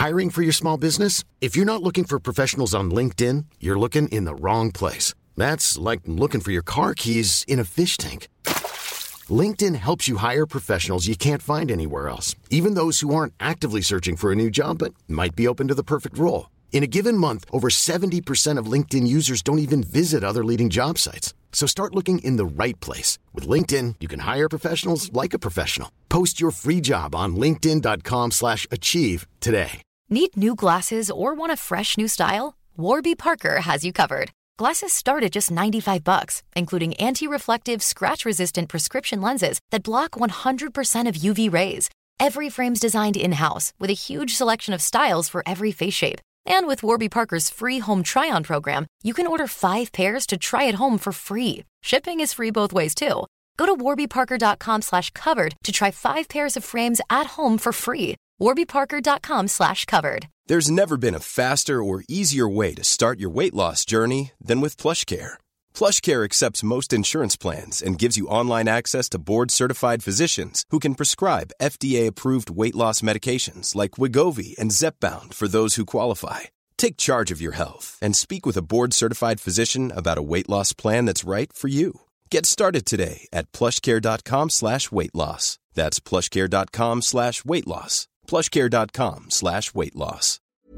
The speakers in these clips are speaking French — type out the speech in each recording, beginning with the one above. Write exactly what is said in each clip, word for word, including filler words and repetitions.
Hiring for your small business? If you're not looking for professionals on LinkedIn, you're looking in the wrong place. That's like looking for your car keys in a fish tank. LinkedIn helps you hire professionals you can't find anywhere else, even those who aren't actively searching for a new job but might be open to the perfect role. In a given month, over seventy percent of LinkedIn users don't even visit other leading job sites. So start looking in the right place. With LinkedIn, you can hire professionals like a professional. Post your free job on linkedin.com slash achieve today. Need new glasses or want a fresh new style? Warby Parker has you covered. Glasses start at just ninety-five bucks, including anti-reflective, scratch-resistant prescription lenses that block one hundred percent of U V rays. Every frame's designed in-house with a huge selection of styles for every face shape. And with Warby Parker's free home try-on program, you can order five pairs to try at home for free. Shipping is free both ways, too. Go to warbyparker.com slash covered to try five pairs of frames at home for free. warbyparker.com slash covered. There's never been a faster or easier way to start your weight loss journey than with PlushCare. PlushCare accepts most insurance plans and gives you online access to board-certified physicians who can prescribe F D A-approved weight loss medications like Wegovy and Zepbound for those who qualify. Take charge of your health and speak with a board-certified physician about a weight loss plan that's right for you. Get started today at plushcare.com slash weight loss. That's plushcare.com slash weight loss. plushcare.com slash weight loss.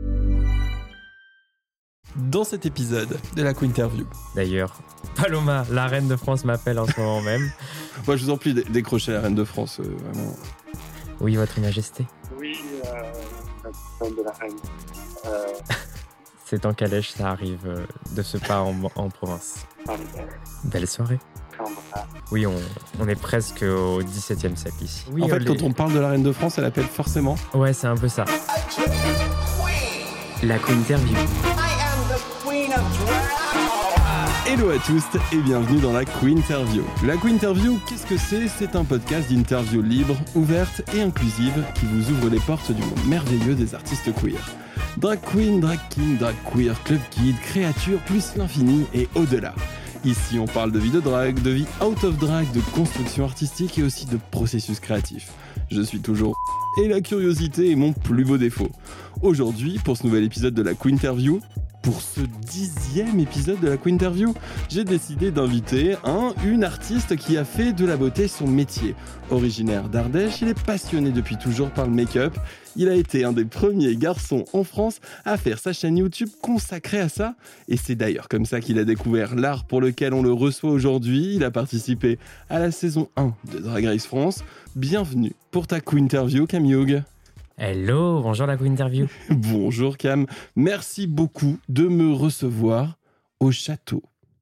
Dans cet épisode de la Quinterview. D'ailleurs, Paloma, la reine de France, m'appelle en ce moment même. Moi, je vous en prie, décrochez la reine de France, euh, vraiment. Oui, votre majesté. Oui, euh, la reine de la reine. Euh... C'est en calèche, ça arrive euh, de ce pas en, en province. Belle soirée. Oui, on, on est presque au dix-septième siècle ici. Oui, en fait, les... quand on parle de la reine de France, elle appelle forcément. Ouais, c'est un peu ça. La Quinterview. Hello à tous et bienvenue dans la Quinterview. La Quinterview, qu'est-ce que c'est ? C'est un podcast d'interviews libres, ouvertes et inclusives qui vous ouvre les portes du monde merveilleux des artistes queer. Drag queen, drag king, drag queer, club kid, créature, plus l'infini et au-delà. Ici, on parle de vie de drag, de vie out of drag, de construction artistique et aussi de processus créatif. Je suis toujours et la curiosité est mon plus beau défaut. Aujourd'hui, pour ce nouvel épisode de la Quinterview, pour ce dixième épisode de la Quinterview, j'ai décidé d'inviter un, une artiste qui a fait de la beauté son métier. Originaire d'Ardèche, il est passionné depuis toujours par le make-up. Il a été un des premiers garçons en France à faire sa chaîne YouTube consacrée à ça. Et c'est d'ailleurs comme ça qu'il a découvert l'art pour lequel on le reçoit aujourd'hui. Il a participé à la saison un de Drag Race France. Bienvenue pour ta Quinterview, Cam Hughes. Hello, bonjour la Quinterview. Bonjour Cam, merci beaucoup de me recevoir au château.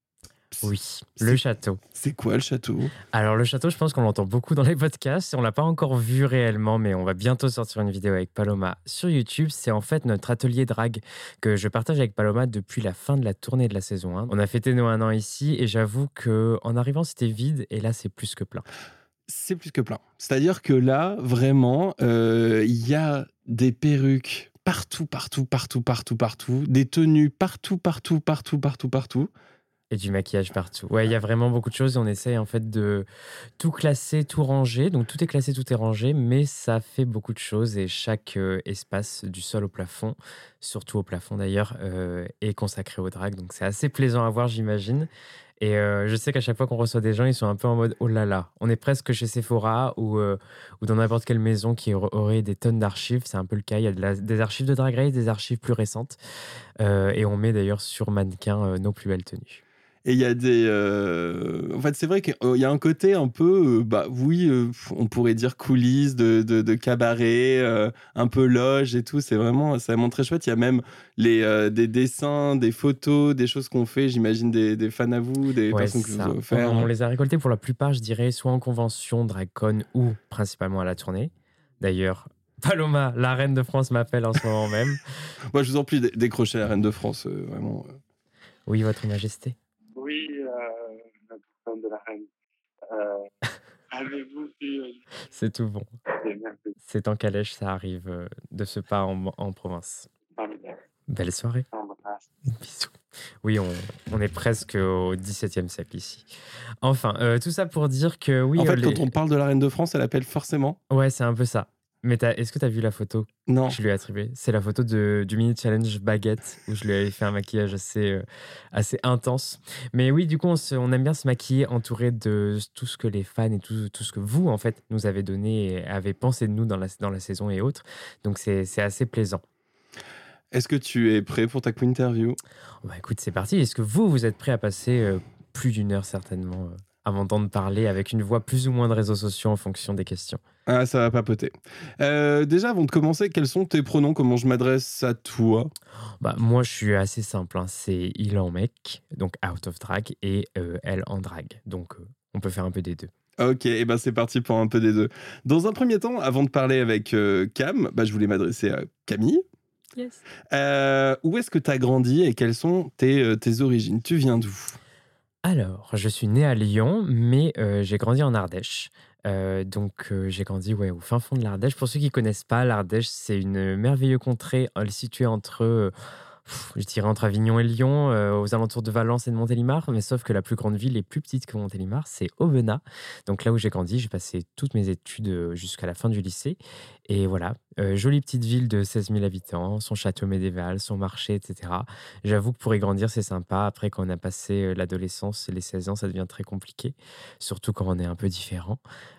Oui, c'est, le château. C'est quoi le château ? Alors le château, je pense qu'on l'entend beaucoup dans les podcasts et on l'a pas encore vu réellement, mais on va bientôt sortir une vidéo avec Paloma sur YouTube. C'est en fait notre atelier drag que je partage avec Paloma depuis la fin de la tournée de la saison un. On a fêté nos un an ici et j'avoue qu'en arrivant c'était vide et là c'est plus que plein. C'est plus que plein. C'est-à-dire que là, vraiment, il euh, y a des perruques partout, partout, partout, partout, partout, des tenues partout, partout, partout, partout, partout. Et du maquillage partout. Ouais, il y a vraiment beaucoup de choses. On essaye en fait de tout classer, tout ranger. Donc tout est classé, tout est rangé, mais ça fait beaucoup de choses et chaque euh, espace du sol au plafond, surtout au plafond d'ailleurs, euh, est consacré au drag. Donc c'est assez plaisant à voir, j'imagine. Et euh, je sais qu'à chaque fois qu'on reçoit des gens, ils sont un peu en mode « oh là là ». On est presque chez Sephora ou, euh, ou dans n'importe quelle maison qui aurait des tonnes d'archives. C'est un peu le cas. Il y a de la, des archives de Drag Race, des archives plus récentes. Euh, et on met d'ailleurs sur mannequin euh, nos plus belles tenues. Et il y a des... Euh... En fait, c'est vrai qu'il y a un côté un peu... Euh, bah oui, euh, on pourrait dire coulisses de, de, de cabaret, euh, un peu loge et tout. C'est vraiment, c'est vraiment très chouette. Il y a même les, euh, des dessins, des photos, des choses qu'on fait. J'imagine des, des fans à vous, des ouais, personnes que ça. vous avez offert. On, on les a récoltés pour la plupart, je dirais, soit en convention, DragCon ou principalement à la tournée. D'ailleurs... Paloma, la reine de France, m'appelle en ce moment même. Moi, je vous en prie, décrochez la reine de France, euh, vraiment. Oui, votre majesté. Oui, euh, la reine de la reine. Euh, avez-vous vu... Euh... C'est tout bon. C'est en calèche, ça arrive euh, de ce pas en, en province. Belle soirée. Bisous. Oui, on, on est presque au dix-septième siècle ici. Enfin, euh, tout ça pour dire que oui... En fait, les... quand on parle de la reine de France, elle appelle forcément... Ouais, c'est un peu ça. Mais t'as, est-ce que tu as vu la photo Non. que je lui ai attribuée? C'est la photo de, du mini challenge baguette où je lui avais fait un maquillage assez, euh, assez intense. Mais oui, du coup, on, se- on aime bien se maquiller entouré de tout ce que les fans et tout, tout ce que vous, en fait, nous avez donné et avez pensé de nous dans la, dans la saison et autres. Donc, c'est, c'est assez plaisant. Est-ce que tu es prêt pour ta Queen Interview? Bah, écoute, c'est parti. Est-ce que vous, vous êtes prêt à passer euh, plus d'une heure certainement euh, à m'entendre parler avec une voix plus ou moins de réseaux sociaux en fonction des questions? Ah, ça va papoter. Euh, déjà, avant de commencer, quels sont tes pronoms? Comment je m'adresse à toi? Bah, moi, je suis assez simple, hein. C'est il en mec, donc out of drag, et euh, elle en drag. Donc, euh, on peut faire un peu des deux. Ok, et ben c'est parti pour un peu des deux. Dans un premier temps, avant de parler avec euh, Cam, bah, je voulais m'adresser à Camille. Yes. Euh, où est-ce que tu as grandi et quelles sont tes, euh, tes origines? Tu viens d'où? Alors, je suis né à Lyon, mais euh, j'ai grandi en Ardèche. Euh, donc, euh, j'ai grandi ouais, au fin fond de l'Ardèche. Pour ceux qui ne connaissent pas, l'Ardèche, c'est une merveilleuse contrée euh, située entre, euh, pff, je dirais entre Avignon et Lyon, euh, aux alentours de Valence et de Montélimar. Mais sauf que la plus grande ville est plus petite que Montélimar, c'est Aubenas. Donc, là où j'ai grandi, j'ai passé toutes mes études euh, jusqu'à la fin du lycée. Et voilà, euh, jolie petite ville de seize mille habitants, son château médiéval, son marché, et cetera. J'avoue que pour y grandir, c'est sympa. Après, quand on a passé euh, l'adolescence et les seize ans, ça devient très compliqué, surtout quand on est un peu différent.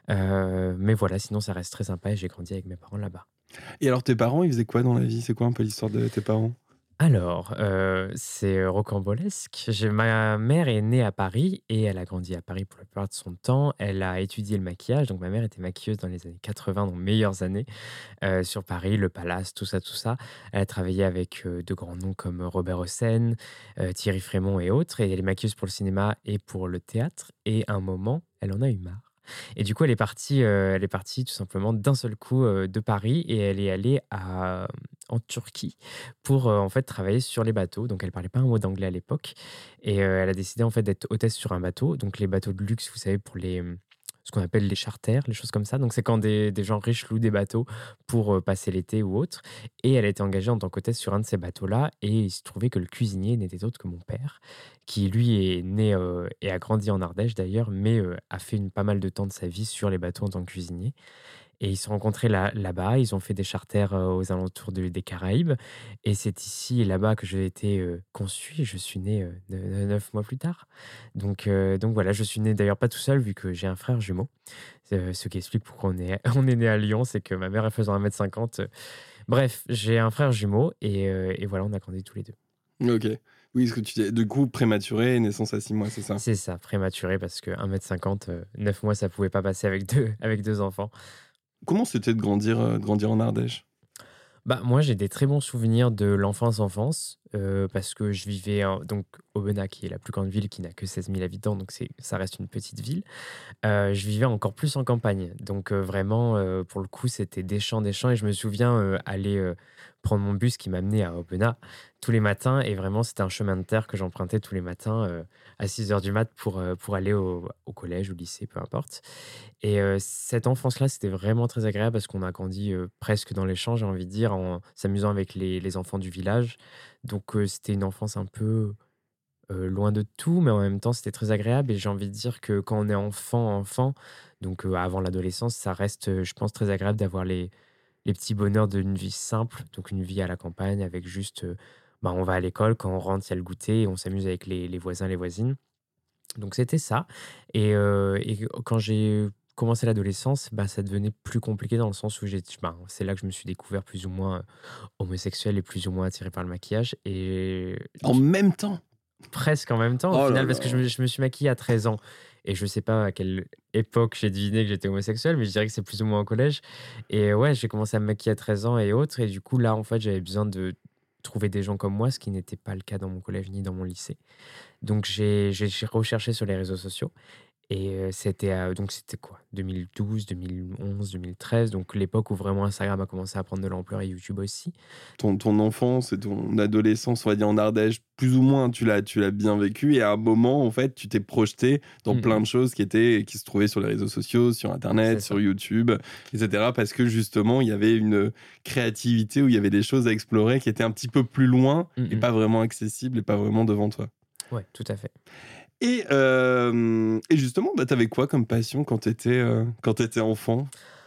Euh, mais voilà, sinon, ça reste très sympa et j'ai grandi avec mes parents là-bas. Et alors, tes parents, ils faisaient quoi dans la vie? C'est quoi un peu l'histoire de tes parents? Alors, euh, c'est euh, rocambolesque. J'ai, ma mère est née à Paris et elle a grandi à Paris pour la plupart de son temps. Elle a étudié le maquillage. Donc, ma mère était maquilleuse dans les années quatre-vingts, donc meilleures années, euh, sur Paris, le Palace, tout ça, tout ça. Elle a travaillé avec euh, de grands noms comme Robert Hossein, euh, Thierry Frémont et autres. Et elle est maquilleuse pour le cinéma et pour le théâtre. Et à un moment, elle en a eu marre. Et du coup, elle est partie, euh, elle est partie tout simplement d'un seul coup euh, de Paris et elle est allée à, en Turquie pour euh, en fait travailler sur les bateaux. Donc, elle parlait pas un mot d'anglais à l'époque et euh, elle a décidé en fait d'être hôtesse sur un bateau. Donc, les bateaux de luxe, vous savez, pour les ce qu'on appelle les charters, les choses comme ça. Donc, c'est quand des, des gens riches louent des bateaux pour euh, passer l'été ou autre. Et elle a été engagée en tant qu'hôtesse sur un de ces bateaux-là. Et il se trouvait que le cuisinier n'était autre que mon père, qui lui est né euh, et a grandi en Ardèche d'ailleurs, mais euh, a fait une, pas mal de temps de sa vie sur les bateaux en tant que cuisinier. Et ils se sont rencontrés là, là-bas, ils ont fait des charters euh, aux alentours de- des Caraïbes. Et c'est ici et là-bas que j'ai été euh, conçu et je suis né euh, ne- ne- neuf mois plus tard. Donc, euh, donc voilà, je suis né d'ailleurs pas tout seul vu que j'ai un frère jumeau. Euh, ce qui explique pourquoi on est, on est né à Lyon, c'est que ma mère est faisant un mètre cinquante. Bref, j'ai un frère jumeau et, euh, et voilà, on a grandi tous les deux. Ok. Oui, ce que tu dis. Du coup, prématuré, naissance à six mois, c'est ça? C'est ça, prématuré parce que un mètre cinquante, euh, neuf mois, ça pouvait pas passer avec deux, avec deux enfants. Comment c'était de grandir, euh, de grandir en Ardèche? Bah, moi, j'ai des très bons souvenirs de l'enfance-enfance euh, parce que je vivais en- donc Aubenas, qui est la plus grande ville, qui n'a que seize mille habitants, donc c'est, ça reste une petite ville. Euh, je vivais encore plus en campagne. Donc euh, vraiment, euh, pour le coup, c'était des champs, des champs. Et je me souviens euh, aller euh, prendre mon bus qui m'amenait à Aubenas tous les matins. Et vraiment, c'était un chemin de terre que j'empruntais tous les matins euh, à six heures du mat pour, euh, pour aller au, au collège, au lycée, peu importe. Et euh, cette enfance-là, c'était vraiment très agréable parce qu'on a grandi euh, presque dans les champs, j'ai envie de dire, en s'amusant avec les, les enfants du village. Donc euh, c'était une enfance un peu euh, loin de tout, mais en même temps, c'était très agréable. Et j'ai envie de dire que quand on est enfant, enfant, donc euh, avant l'adolescence, ça reste, euh, je pense, très agréable d'avoir les, les petits bonheurs d'une vie simple, donc une vie à la campagne avec juste, euh, bah, on va à l'école, quand on rentre, il y a le goûter, et on s'amuse avec les, les voisins, les voisines. Donc c'était ça. Et, euh, et quand j'ai commencé l'adolescence, bah, ça devenait plus compliqué dans le sens où j'ai, bah, c'est là que je me suis découvert plus ou moins euh, homosexuel et plus ou moins attiré par le maquillage. Et En même temps? presque en même temps au Oh là final parce là. que je me, je me suis maquillée à treize ans et je sais pas à quelle époque j'ai deviné que j'étais homosexuel, mais je dirais que c'est plus ou moins au collège. Et ouais, j'ai commencé à me maquiller à treize ans et autres, et du coup là en fait j'avais besoin de trouver des gens comme moi, ce qui n'était pas le cas dans mon collège ni dans mon lycée. Donc j'ai j'ai j'ai recherché sur les réseaux sociaux et euh, c'était euh, donc c'était quoi, deux mille douze, deux mille onze, deux mille treize, donc l'époque où vraiment Instagram a commencé à prendre de l'ampleur et YouTube aussi. Ton, ton enfance et ton adolescence, on va dire en Ardèche, plus ou moins, tu l'as, tu l'as bien vécu. Et à un moment, en fait, tu t'es projeté dans Mhm. plein de choses qui étaient, qui se trouvaient sur les réseaux sociaux, sur Internet, C'est sur ça. YouTube, et cetera. Parce que justement, il y avait une créativité où il y avait des choses à explorer qui étaient un petit peu plus loin et Mhm. pas vraiment accessibles et pas vraiment devant toi. Ouais, tout à fait. Et, euh, et justement, bah, t'avais quoi comme passion quand t'étais, euh, quand t'étais enfant?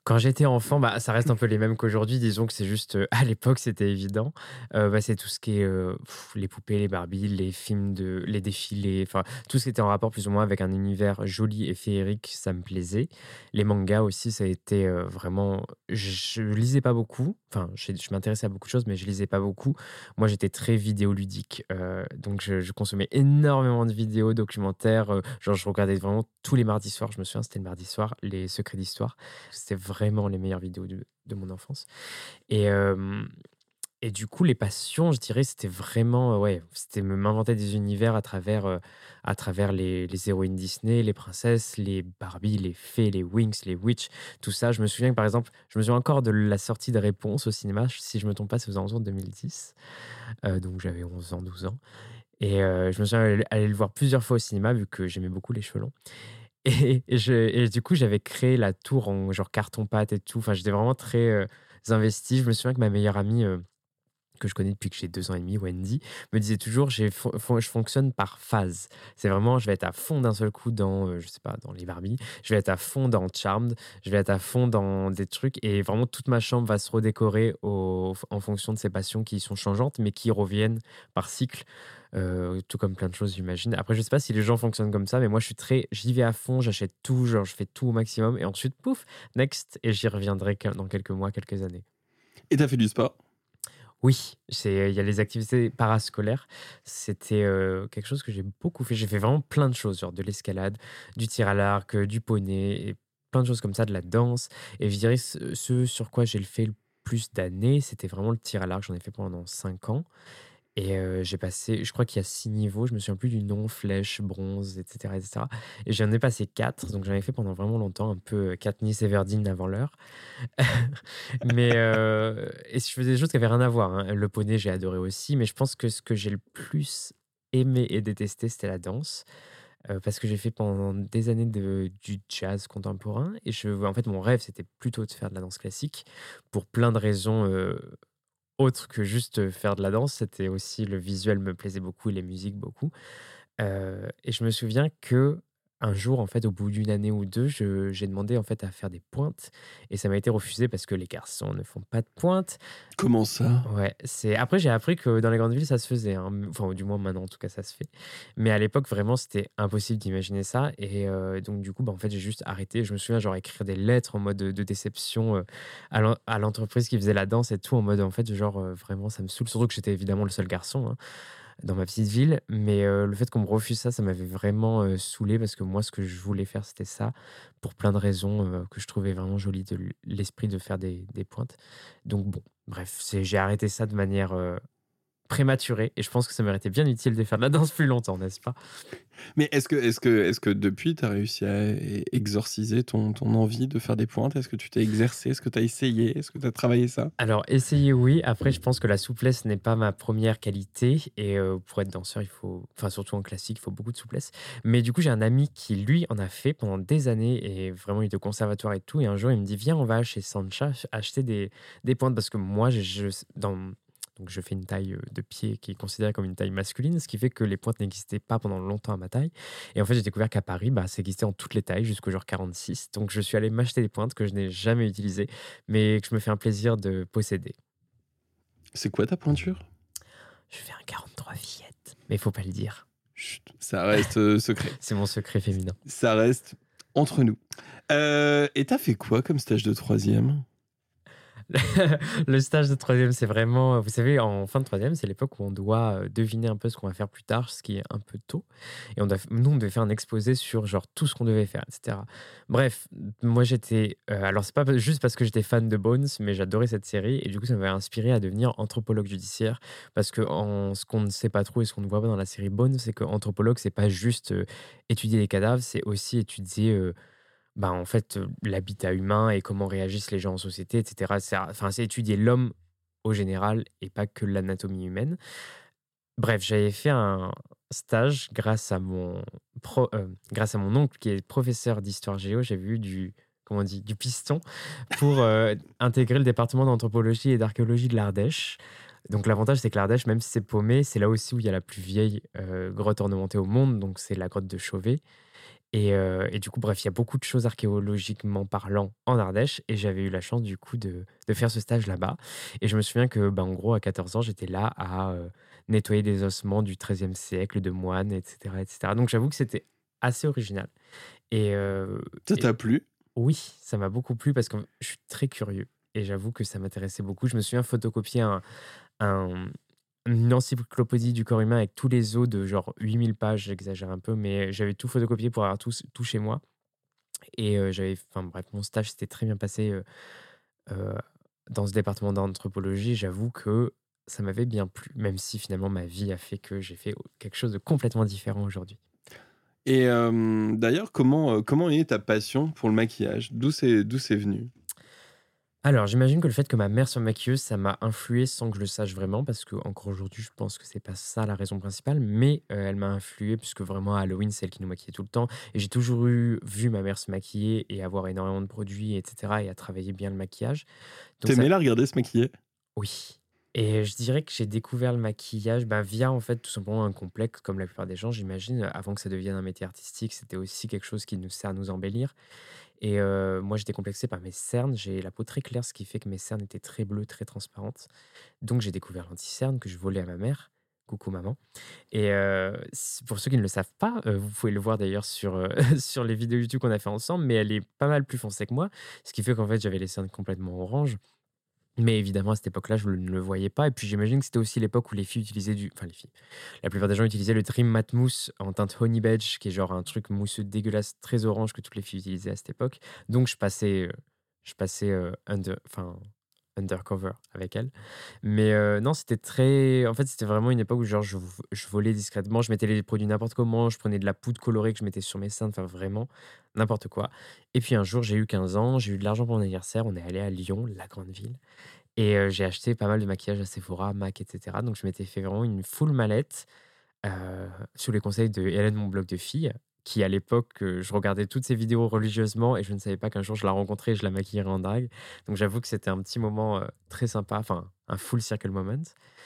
Quand j'étais enfant, bah, ça reste un peu les mêmes qu'aujourd'hui. Disons que c'est juste, euh, à l'époque, c'était évident. Euh, bah, c'est tout ce qui est euh, pff, les poupées, les Barbie, les films, de, les défilés, enfin, tout ce qui était en rapport plus ou moins avec un univers joli et féerique, ça me plaisait. Les mangas aussi, ça a été euh, vraiment. Je, je lisais pas beaucoup. Enfin, je, je m'intéressais à beaucoup de choses, mais je lisais pas beaucoup. Moi, j'étais très vidéoludique. euh, donc, je, je consommais énormément de vidéos, documentaires. euh, genre, je regardais vraiment tous les mardis soirs. Je me souviens, c'était le mardi soir, les secrets d'histoire. C'était vraiment les meilleures vidéos de, de mon enfance. Et, euh, et du coup, les passions, je dirais, c'était vraiment, euh, ouais, c'était me- m'inventer des univers à travers, euh, à travers les, les héroïnes Disney, les princesses, les Barbie, les fées, les Winx, les Witch, tout ça. Je me souviens que, par exemple, je me souviens encore de la sortie de Réponse au cinéma, si je me trompe pas, c'est aux alentours de deux mille dix. Euh, donc j'avais onze ans, douze ans. Et euh, je me souviens aller, aller le voir plusieurs fois au cinéma, vu que j'aimais beaucoup les cheveux longs. Et, et je, et du coup, j'avais créé la tour en genre carton-pâte et tout. Enfin, j'étais vraiment très euh, investi. Je me souviens que ma meilleure amie, euh, que je connais depuis que j'ai deux ans et demi, Wendy, me disait toujours, j'ai fon- fon- je fonctionne par phase. C'est vraiment, je vais être à fond d'un seul coup dans, euh, je sais pas, dans les Barbie. Je vais être à fond dans Charmed. Je vais être à fond dans des trucs. Et vraiment, toute ma chambre va se redécorer au- en fonction de ces passions qui sont changeantes, mais qui reviennent par cycle. Euh, tout comme plein de choses, j'imagine. Après, je sais pas si les gens fonctionnent comme ça, mais moi, je suis très, j'y vais à fond, j'achète tout, genre, je fais tout au maximum, et ensuite, pouf, next, et j'y reviendrai quel- dans quelques mois, quelques années. Et t'as fait du sport? Oui, c'est, il y a les activités parascolaires. C'était euh, quelque chose que j'ai beaucoup fait. J'ai fait vraiment plein de choses, genre de l'escalade, du tir à l'arc, euh, du poney, et plein de choses comme ça, de la danse. Et je dirais, ce, ce sur quoi j'ai le fait le plus d'années, c'était vraiment le tir à l'arc. J'en ai fait pendant cinq ans. Et heu, j'ai passé je crois qu'il y a six niveaux, je me souviens plus du nom, flèche, bronze, et cetera, et cetera. Et j'en ai passé quatre, donc j'en ai fait pendant vraiment longtemps, un peu, heu, Katniss Everdeen avant l'heure. Mais heu et je faisais des choses qui avaient rien à voir, hein. Le poney, j'ai adoré aussi, mais je pense que ce que j'ai le plus aimé et détesté, c'était la danse, heu, parce que j'ai fait pendant des années de du jazz contemporain et je en fait, mon rêve, c'était plutôt de faire de la danse classique pour plein de raisons, heu autre que juste faire de la danse, c'était aussi le visuel me plaisait beaucoup et les musiques beaucoup. Heu et je me souviens que un jour, en fait, au bout d'une année ou deux, je j'ai demandé, en fait, à faire des pointes et ça m'a été refusé parce que les garçons ne font pas de pointes. Comment ça? Ouais, c'est après j'ai appris que dans les grandes villes, ça se faisait, hein, m enfin, du moins maintenant, en tout cas, ça se fait. Mais à l'époque, vraiment, c'était impossible d'imaginer ça et heu, donc du coup, bah, en fait, j'ai juste arrêté. Je me souviens, genre, écrire des lettres en mode, de de déception, heu, à l'en à l'entreprise qui faisait la danse et tout, en mode, en fait, genre, heu, vraiment, ça me saoule. Surtout que j'étais évidemment le seul garçon, hein, dans ma petite ville. Mais heu, le fait qu'on me refuse ça, ça m'avait vraiment, heu, saoulé parce que moi, ce que je voulais faire, c'était ça, pour plein de raisons, heu, que je trouvais vraiment jolies de l l'esprit de faire des des pointes. Donc bon, bref, c'est j'ai arrêté ça de manière, heu, prématurée et je pense que ça m'aurait été bien utile de faire de la danse plus longtemps, n'est-ce pas? Mais est-ce que, est-ce que, est-ce que depuis, tu as réussi à e- exorciser ton, ton envie de faire des pointes? Est-ce que tu t'es exercé? Est-ce que tu as essayé? Est-ce que tu as travaillé ça? Alors essayer, oui. Après, je pense que la souplesse n'est pas ma première qualité et heu, pour être danseur, il faut enfin, surtout en classique, il faut beaucoup de souplesse. Mais du coup, j'ai un ami qui, lui, en a fait pendant des années et vraiment, il est au conservatoire et tout et un jour, il me dit: «Viens, on va chez Sancha ch acheter des des pointes» parce que moi, je je dans donc je fais une taille, heu, de pied qui est considérée comme une taille masculine, ce qui fait que les pointes n'existaient pas pendant longtemps à ma taille et en fait, j'ai découvert qu'à Paris, bah, ça existait en toutes les tailles jusqu'au genre quarante-six. Donc je suis allé m'acheter des pointes que je n'ai jamais utilisées, mais que je me fais un plaisir de posséder. C'est quoi ta pointure? Je fais un quarante-trois fillette, mais il faut pas le dire. Chut, ça reste euh, secret. C'est mon secret féminin. Ça reste entre nous. Euh, et t'as fait quoi comme stage de troisième? Le stage de troisième, c'est vraiment, vous savez, en fin de troisième, c'est l'époque où on doit euh, deviner un peu ce qu'on va faire plus tard, ce qui est un peu tôt. Et on doit, nous, on devait faire un exposé sur genre tout ce qu'on devait faire, et cetera. Bref, moi j'étais, euh, alors c'est pas juste parce que j'étais fan de Bones, mais j'adorais cette série et du coup ça m'avait inspiré à devenir anthropologue judiciaire parce que en, ce qu'on ne sait pas trop et ce qu'on ne voit pas dans la série Bones, c'est qu'anthropologue, c'est pas juste euh, étudier les cadavres, c'est aussi étudier euh, bah, en fait, heu, l'habitat humain et comment réagissent les gens en société et cetera. C'est enfin, c'est étudier l'homme au général et pas que l'anatomie humaine. Bref, j'avais fait un stage grâce à mon pro heu, grâce à mon oncle qui est professeur d'histoire géo. J'avais eu du comment on dit? Du piston pour, heu, intégrer le département d'anthropologie et d'archéologie de l'Ardèche. Donc l'avantage, c'est que l'Ardèche, même si c'est paumé, c'est là aussi où il y a la plus vieille, heu, grotte ornementée au monde, donc c'est la grotte de Chauvet. Et, euh, et du coup, bref, il y a beaucoup de choses archéologiquement parlant en Ardèche. Et j'avais eu la chance, du coup, de, de faire ce stage là-bas. Et je me souviens que, bah, en gros, à quatorze ans, j'étais là à euh, nettoyer des ossements du treizième siècle, de moines, et cetera, et cetera. Donc, j'avoue que c'était assez original. Et, euh, Ça et t'a plu? oui, ça m'a beaucoup plu parce que je suis très curieux. Et j'avoue que ça m'intéressait beaucoup. Je me souviens photocopier un, un- une encyclopédie du corps humain avec tous les os de genre huit mille pages, j'exagère un peu, mais j'avais tout photocopié pour avoir tout, tout chez moi. Et euh, j'avais, enfin bref, mon stage s'était très bien passé euh, euh, dans ce département d'anthropologie. J'avoue que ça m'avait bien plu, même si finalement ma vie a fait que j'ai fait quelque chose de complètement différent aujourd'hui. Et euh, d'ailleurs, comment, euh, comment est ta passion pour le maquillage? D'où c'est, d'où c'est venu? Alors, j'imagine que le fait que ma mère soit maquilleuse, ça m'a influé sans que je le sache vraiment, parce que encore aujourd'hui, je pense que c'est pas ça la raison principale, mais euh, elle m'a influé puisque vraiment à Halloween, c'est elle qui nous maquillait tout le temps, et j'ai toujours eu vu ma mère se maquiller et avoir énormément de produits, et cetera, et à travailler bien le maquillage. Donc ça, T'aimais la regarder se maquiller? oui. Et je dirais que j'ai découvert le maquillage bah, via en fait tout simplement un complexe, comme la plupart des gens, j'imagine. Avant que ça devienne un métier artistique, c'était aussi quelque chose qui nous sert à nous embellir. Et euh, moi, j'étais complexé par mes cernes. J'ai la peau très claire, ce qui fait que mes cernes étaient très bleues, très transparentes. Donc, j'ai découvert l'anti-cerne que je volais à ma mère. Coucou maman. Et euh, si- pour ceux qui ne le savent pas, euh, vous pouvez le voir d'ailleurs sur, euh, sur les vidéos YouTube qu'on a fait ensemble, mais elle est pas mal plus foncée que moi, ce qui fait qu'en fait, j'avais les cernes complètement orange. Mais évidemment, à cette époque-là, je ne le voyais pas. Et puis, j'imagine que c'était aussi l'époque où les filles utilisaient du. Enfin, les filles. La plupart des gens utilisaient le Dream Matte Mousse en teinte Honey Beige, qui est genre un truc mousseux dégueulasse, très orange que toutes les filles utilisaient à cette époque. Donc, je passais, euh, je passais euh, under, enfin, undercover avec elle. Mais euh, non, c'était très. En fait, c'était vraiment une époque où genre, je, je volais discrètement. Je mettais les produits n'importe comment. Je prenais de la poudre colorée que je mettais sur mes seins. Enfin, vraiment, n'importe quoi. Et puis, un jour, j'ai eu quinze ans. J'ai eu de l'argent pour mon anniversaire. On est allé à Lyon, la grande ville. Et euh, j'ai acheté pas mal de maquillage à Sephora, Mac, et cetera. Donc, je m'étais fait vraiment une full mallette euh, sous les conseils de Hélène, mon blog de filles, qui à l'époque, euh, je regardais toutes ses vidéos religieusement et je ne savais pas qu'un jour je la rencontrais et je la maquillerais en drague. Donc, j'avoue que c'était un petit moment euh, très sympa, enfin, un full circle moment.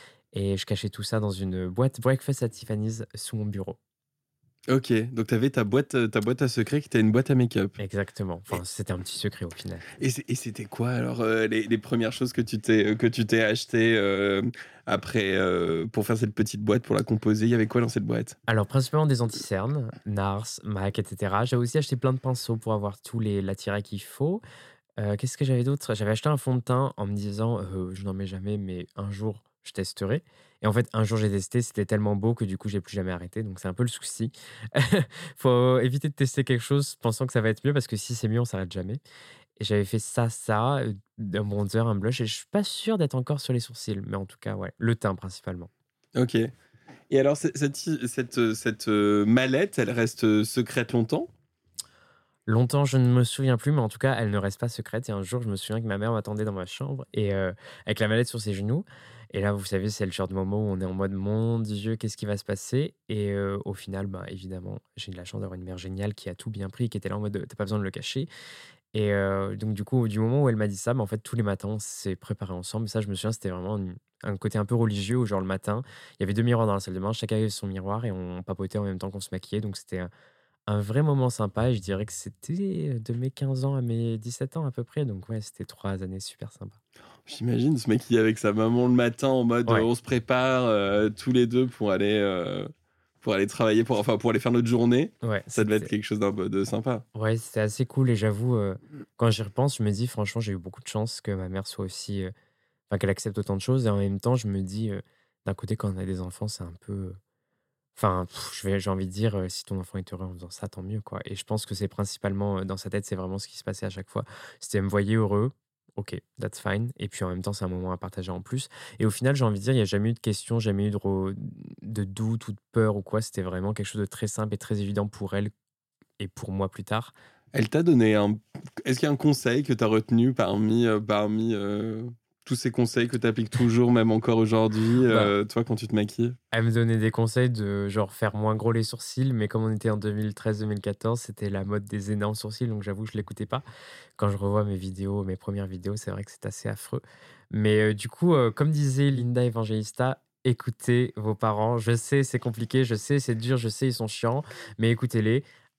Et je cachais tout ça dans une boîte Breakfast at Tiffany's sous mon bureau. Ok, donc t'avais ta boîte, euh, ta boîte à secret qui était une boîte à make-up. Exactement. Enfin, c'était un petit secret au final. Et, c'est- et c'était quoi alors euh, les, les premières choses que tu t'es, que tu t'es acheté euh, après euh, pour faire cette petite boîte, pour la composer? Il y avait quoi dans cette boîte? Alors, principalement des anti-cernes, Nars, Mac, et cetera. J'ai aussi acheté plein de pinceaux pour avoir tous les l'attirail qu'il faut. Euh, qu'est-ce que j'avais d'autre? J'avais acheté un fond de teint en me disant, euh, je n'en mets jamais, mais un jour, je testerai. Et en fait, un jour, j'ai testé, c'était tellement beau que du coup, j'ai plus jamais arrêté. Donc, c'est un peu le souci. Faut éviter de tester quelque chose pensant que ça va être mieux parce que si c'est mieux, on s'arrête jamais. Et j'avais fait ça, ça, euh, un bronzer, un blush. Et je suis pas sûr d'être encore sur les sourcils, mais en tout cas, ouais, le teint principalement. Ok. Et alors cette, cette, cette, cette, euh, mallette, elle reste euh, secrète longtemps? Longtemps, je ne me souviens plus, mais en tout cas, elle ne reste pas secrète. Et un jour, je me souviens que ma mère m'attendait dans ma chambre et euh, avec la mallette sur ses genoux. Et là, vous savez, c'est le genre de moment où on est en mode mon Dieu, qu'est-ce qui va se passer? Et euh, au final, bah, évidemment, j'ai eu la chance d'avoir une mère géniale qui a tout bien pris, qui était là en mode t'as pas besoin de le cacher. Et euh, donc, du coup, du moment où elle m'a dit ça, bah, en fait, tous les matins, on s'est préparés ensemble. Ça, je me souviens, c'était vraiment une- un côté un peu religieux où, genre, le matin, il y avait deux miroirs dans la salle de bain, chacun avait son miroir et on papotait en même temps qu'on se maquillait. Donc, c'était un, un vrai moment sympa. Et je dirais que c'était de mes quinze ans à mes dix-sept ans à peu près. Donc, ouais, c'était trois années super sympas. J'imagine se maquiller avec sa maman le matin en mode euh, Ouais, on se prépare euh, tous les deux pour aller, euh, pour aller travailler, pour, enfin, pour aller faire notre journée. ouais, Ça devait être c'était quelque chose d'un peu de sympa. ouais, c'était assez cool. Et j'avoue, euh, quand j'y repense, je me dis, franchement, j'ai eu beaucoup de chance que ma mère soit aussi. euh, Enfin, qu'elle accepte autant de choses. Et en même temps, je me dis, euh, d'un côté, quand on a des enfants, c'est un peu. Enfin, pff, je vais- j'ai envie de dire, euh, si ton enfant est heureux en faisant ça, tant mieux, quoi. Et je pense que c'est principalement, euh, dans sa tête, c'est vraiment ce qui se passait à chaque fois. C'était, elle me voyait heureux, ok, that's fine. Et puis en même temps, c'est un moment à partager en plus. Et au final, j'ai envie de dire, il n'y a jamais eu de questions, jamais eu de, re- de doute ou de peur ou quoi. C'était vraiment quelque chose de très simple et très évident pour elle et pour moi plus tard. Elle t'a donné un. Est-ce qu'il y a un conseil que tu as retenu parmi, euh, parmi euh, tous ces conseils que tu appliques toujours, même encore aujourd'hui, Bah, euh, toi, quand tu te maquilles? elle me donnait des conseils de genre faire moins gros les sourcils, mais comme on était en deux mille treize deux mille quatorze, c'était la mode des énormes sourcils, donc j'avoue, je l'écoutais pas. Quand je revois mes vidéos, mes premières vidéos, c'est vrai que c'est assez affreux. Mais euh, du coup, euh, comme disait Linda Evangelista, écoutez vos parents. Je sais, c'est compliqué, je sais, c'est dur, je sais, ils sont chiants, mais écoutez-les.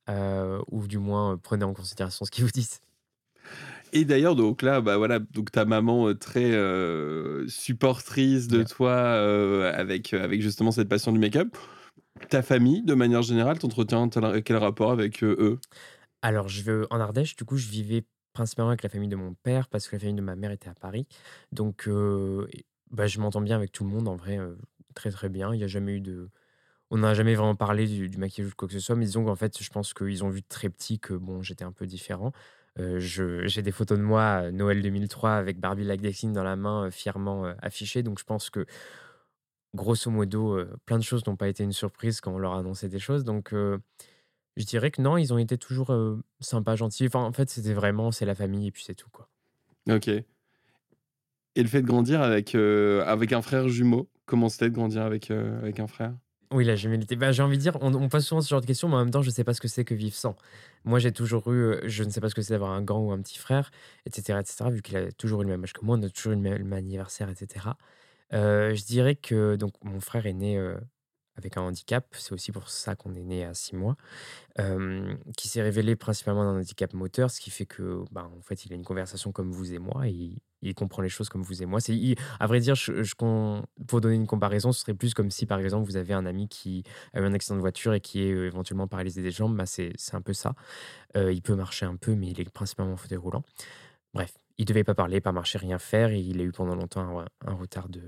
euh, ou du moins euh, prenez en considération ce qu'ils vous disent. Et d'ailleurs, donc là, bah voilà, donc ta maman euh, très euh, supportrice de Yeah. toi euh, avec, euh, avec justement cette passion du make-up. Ta famille, de manière générale, t'entretiens tel- quel rapport avec euh, eux? Alors, je veux en Ardèche, du coup, je vivais principalement avec la famille de mon père parce que la famille de ma mère était à Paris. Donc, euh, et- bah, je m'entends bien avec tout le monde, en vrai, euh, très très bien. Il n'y a jamais eu de. On n'a jamais vraiment parlé du, du maquillage ou de quoi que ce soit, mais disons qu'en fait, je pense qu'ils ont vu très petit que bon, j'étais un peu différent. Euh, je, j'ai des photos de moi à Noël deux mille trois avec Barbie Lagdexine dans la main, euh, fièrement euh, affichée. Donc, je pense que grosso modo, euh, plein de choses n'ont pas été une surprise quand on leur a annoncé des choses. Donc, euh, je dirais que non, ils ont été toujours, heu, sympas, gentils. Enfin, en fait, c'était vraiment c'est la famille et puis c'est tout, quoi. Ok. Et le fait de grandir avec, euh, avec un frère jumeau, comment c'était de grandir avec, euh, avec un frère? Oui, la gémellité, bah, j'ai envie de dire, on on pose souvent ce genre de questions, mais en même temps, je sais pas ce que c'est que vivre sans. Moi, j'ai toujours eu, heu, je ne sais pas ce que c'est d'avoir un grand ou un petit frère et cetera et cetera, vu qu'il a toujours eu le même âge que moi, on a toujours eu le même le même anniversaire et cetera. Heu, je dirais que donc mon frère est né, heu, avec un handicap. C'est aussi pour ça qu'on est né à six mois. Hem, qui s'est révélé principalement d'un handicap moteur, ce qui fait que, ben, en fait, il a une conversation comme vous et moi et il il comprend les choses comme vous et moi. C'est i À vrai dire, je je com pour donner une comparaison, ce serait plus comme si, par exemple, vous avez un ami qui a eu un accident de voiture et qui est, heu, éventuellement paralysé des jambes, bah, c'est c'est un peu ça. Heu, il peut marcher un peu, mais il est principalement en fauteuil roulant. Bref, il devait pas parler, pas marcher, rien faire et il a eu pendant longtemps un un retard de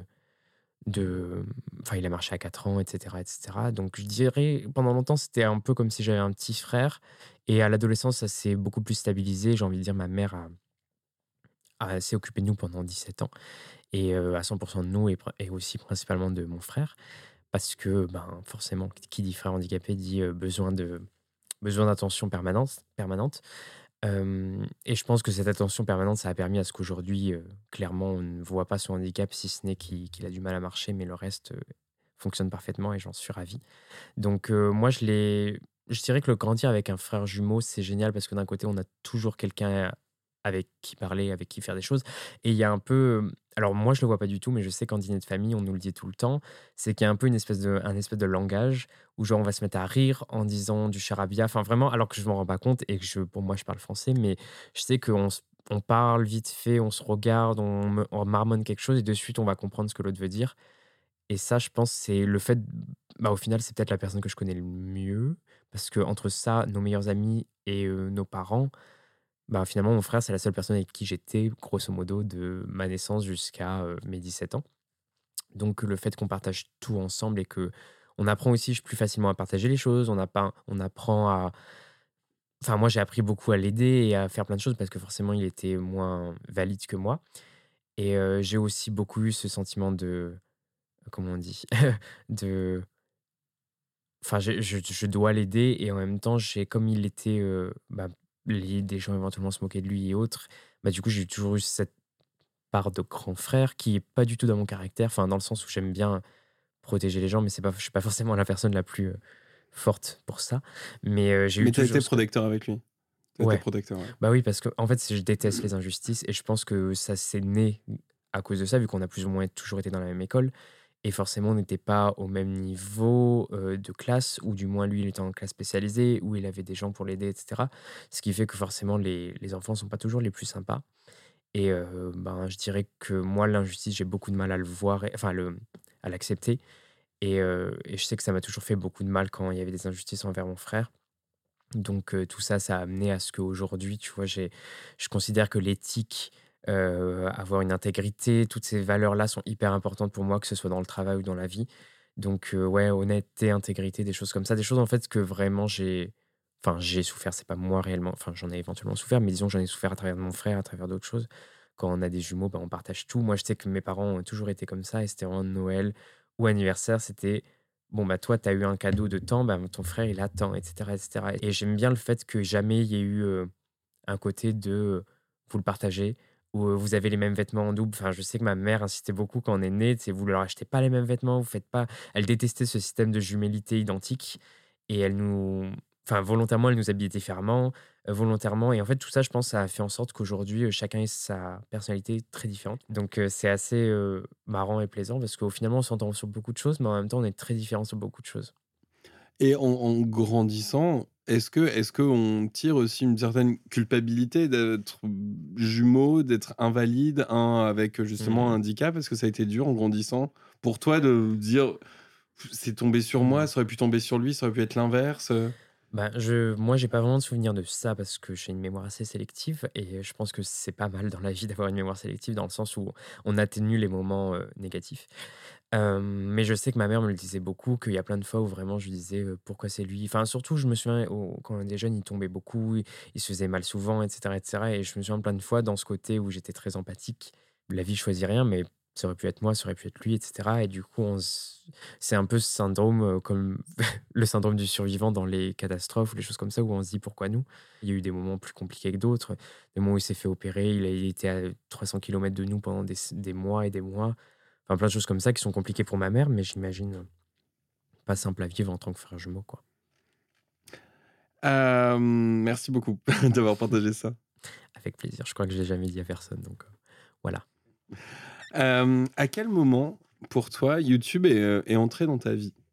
de enfin, il a marché à quatre ans et cetera et cetera. Donc je dirais, pendant longtemps, c'était un peu comme si j'avais un petit frère et à l'adolescence, ça s'est beaucoup plus stabilisé. J'ai envie de dire, ma mère a a s'est occupée de nous pendant dix-sept ans et heu, à cent pour cent de nous et prin et aussi principalement de mon frère parce que, ben, forcément, qui dit frère handicapé dit, heu, besoin de besoin d'attention permanente permanente. Hem Et je pense que cette attention permanente, ça a permis à ce qu'aujourd'hui, heu, clairement, on ne voit pas son handicap si ce n'est qu'il qu'il a du mal à marcher, mais le reste, heu, fonctionne parfaitement et j'en suis ravi. Donc heu, moi, je l'ai je dirais que le grandir avec un frère jumeau, c'est génial parce que d'un côté, on a toujours quelqu'un avec qui parler, avec qui faire des choses et il y a un peu, hem alors moi, je le vois pas du tout, mais je sais qu'en dîner de famille, on nous le dit tout le temps, c'est qu'il y a un peu une espèce de un espèce de langage où genre on va se mettre à rire en disant du charabia, enfin vraiment alors que je m'en rends pas compte et que je pour moi, je parle français, mais je sais qu'on se on parle vite fait, on se regarde, on me on marmonne quelque chose et de suite, on va comprendre ce que l'autre veut dire et ça, je pense, c'est le fait bah, au final, c'est peut-être la personne que je connais le mieux parce que entre ça, nos meilleurs amis et heu, nos parents, bah, finalement, mon frère, c'est la seule personne avec qui j'étais, grosso modo, de ma naissance jusqu'à, heu, mes dix-sept ans. Donc le fait qu'on partage tout ensemble et que on apprend aussi plus facilement à partager les choses, on a pas on apprend à enfin, moi, j'ai appris beaucoup à l'aider et à faire plein de choses parce que forcément, il était moins valide que moi et heu, j'ai aussi beaucoup eu ce sentiment de comment on dit? De enfin, je je je dois l'aider et en même temps, j'ai comme il était, heu, bah, les des gens éventuellement se moquaient de lui et autres, bah, du coup, j'ai toujours eu cette part de grand frère qui est pas du tout dans mon caractère, enfin, dans le sens où j'aime bien protéger les gens, mais c'est pas je suis pas forcément la personne la plus, heu, forte pour ça. Mais, heu, j'ai eu Mais t'as été toujours ce côté protecteur avec lui. T'as été ouais, protecteur, ouais. bah, oui, parce que en fait, je déteste les injustices et je pense que ça s'est né à cause de ça, vu qu'on a plus ou moins toujours été dans la même école et forcément, on n'était pas au même niveau, heu, de classe ou du moins lui, il était en classe spécialisée où il avait des gens pour l'aider et cetera. Ce qui fait que forcément les les enfants sont pas toujours les plus sympas et heu, ben, je dirais que moi, l'injustice, j'ai beaucoup de mal à le voir et enfin à le à l'accepter et heu et je sais que ça m'a toujours fait beaucoup de mal quand il y avait des injustices envers mon frère. Donc heu, tout ça, ça a amené à ce qu'aujourd'hui, tu vois, j'ai je considère que l'éthique, heu, avoir une intégrité, toutes ces valeurs-là sont hyper importantes pour moi, que ce soit dans le travail ou dans la vie. Donc heu, ouais, honnêteté, intégrité, des choses comme ça, des choses en fait que vraiment j'ai enfin j'ai souffert, c'est pas moi réellement, enfin j'en ai éventuellement souffert, mais disons que j'en ai souffert à travers mon frère, à travers d'autres choses. Quand on a des jumeaux, bah, on partage tout. Moi, je sais que mes parents ont toujours été comme ça et c'était vraiment Noël ou anniversaire, c'était bon, bah, toi, tu as eu un cadeau de temps, bah, ton frère, il attend, et cetera, et cetera. Et j'aime bien le fait que jamais il y ait eu euh, un côté de euh, vous le partagez ou euh, vous avez les mêmes vêtements en double. Enfin, je sais que ma mère insistait beaucoup quand on est né, c'est vous leur achetez pas les mêmes vêtements, vous faites pas. Elle détestait ce système de jumélité identique et elle nous. Enfin, volontairement, elle nous habillait différemment, euh, volontairement. Et en fait, tout ça, je pense, ça a fait en sorte qu'aujourd'hui, euh, chacun ait sa personnalité très différente. Donc, euh, c'est assez euh, marrant et plaisant parce qu'au final, on s'entend sur beaucoup de choses, mais en même temps, on est très différents sur beaucoup de choses. Et en, en grandissant, est-ce que est-ce qu'on tire aussi une certaine culpabilité d'être jumeau, d'être invalide, un avec justement un Mmh. handicap? Est-ce que ça a été dur en grandissant pour toi de dire c'est tombé sur moi, Mmh. ça aurait pu tomber sur lui, ça aurait pu être l'inverse? Bah, je moi, j'ai pas vraiment de souvenir de ça parce que j'ai une mémoire assez sélective et je pense que c'est pas mal dans la vie d'avoir une mémoire sélective dans le sens où on atténue les moments, heu, négatifs. Hem, mais je sais que ma mère me le disait beaucoup, qu'il y a plein de fois où vraiment je lui disais, heu: «Pourquoi c'est lui?» Enfin, surtout, je me souviens au quand on était jeunes, il tombait beaucoup, il il se faisait mal souvent et cetera et cetera et je me souviens plein de fois dans ce côté où j'étais très empathique. La vie choisit rien, mais ça aurait pu être moi, ça aurait pu être lui et cetera et du coup, on s c'est un peu ce syndrome, heu, comme le syndrome du survivant dans les catastrophes ou les choses comme ça où on se dit: «Pourquoi nous?» Il y a eu des moments plus compliqués que d'autres, des moments où il s'est fait opérer, il a il était à trois cents kilomètres de nous pendant des s des mois et des mois. Enfin, plein de choses comme ça qui sont compliquées pour ma mère, mais j'imagine, heu, pas simple à vivre en tant que frère jumeau, quoi. Hem, merci beaucoup d'avoir partagé ça. Avec plaisir, je crois que je l'ai jamais dit à personne, donc heu, voilà. Hem, à quel moment, pour toi, YouTube est, heu, est entré dans ta vie?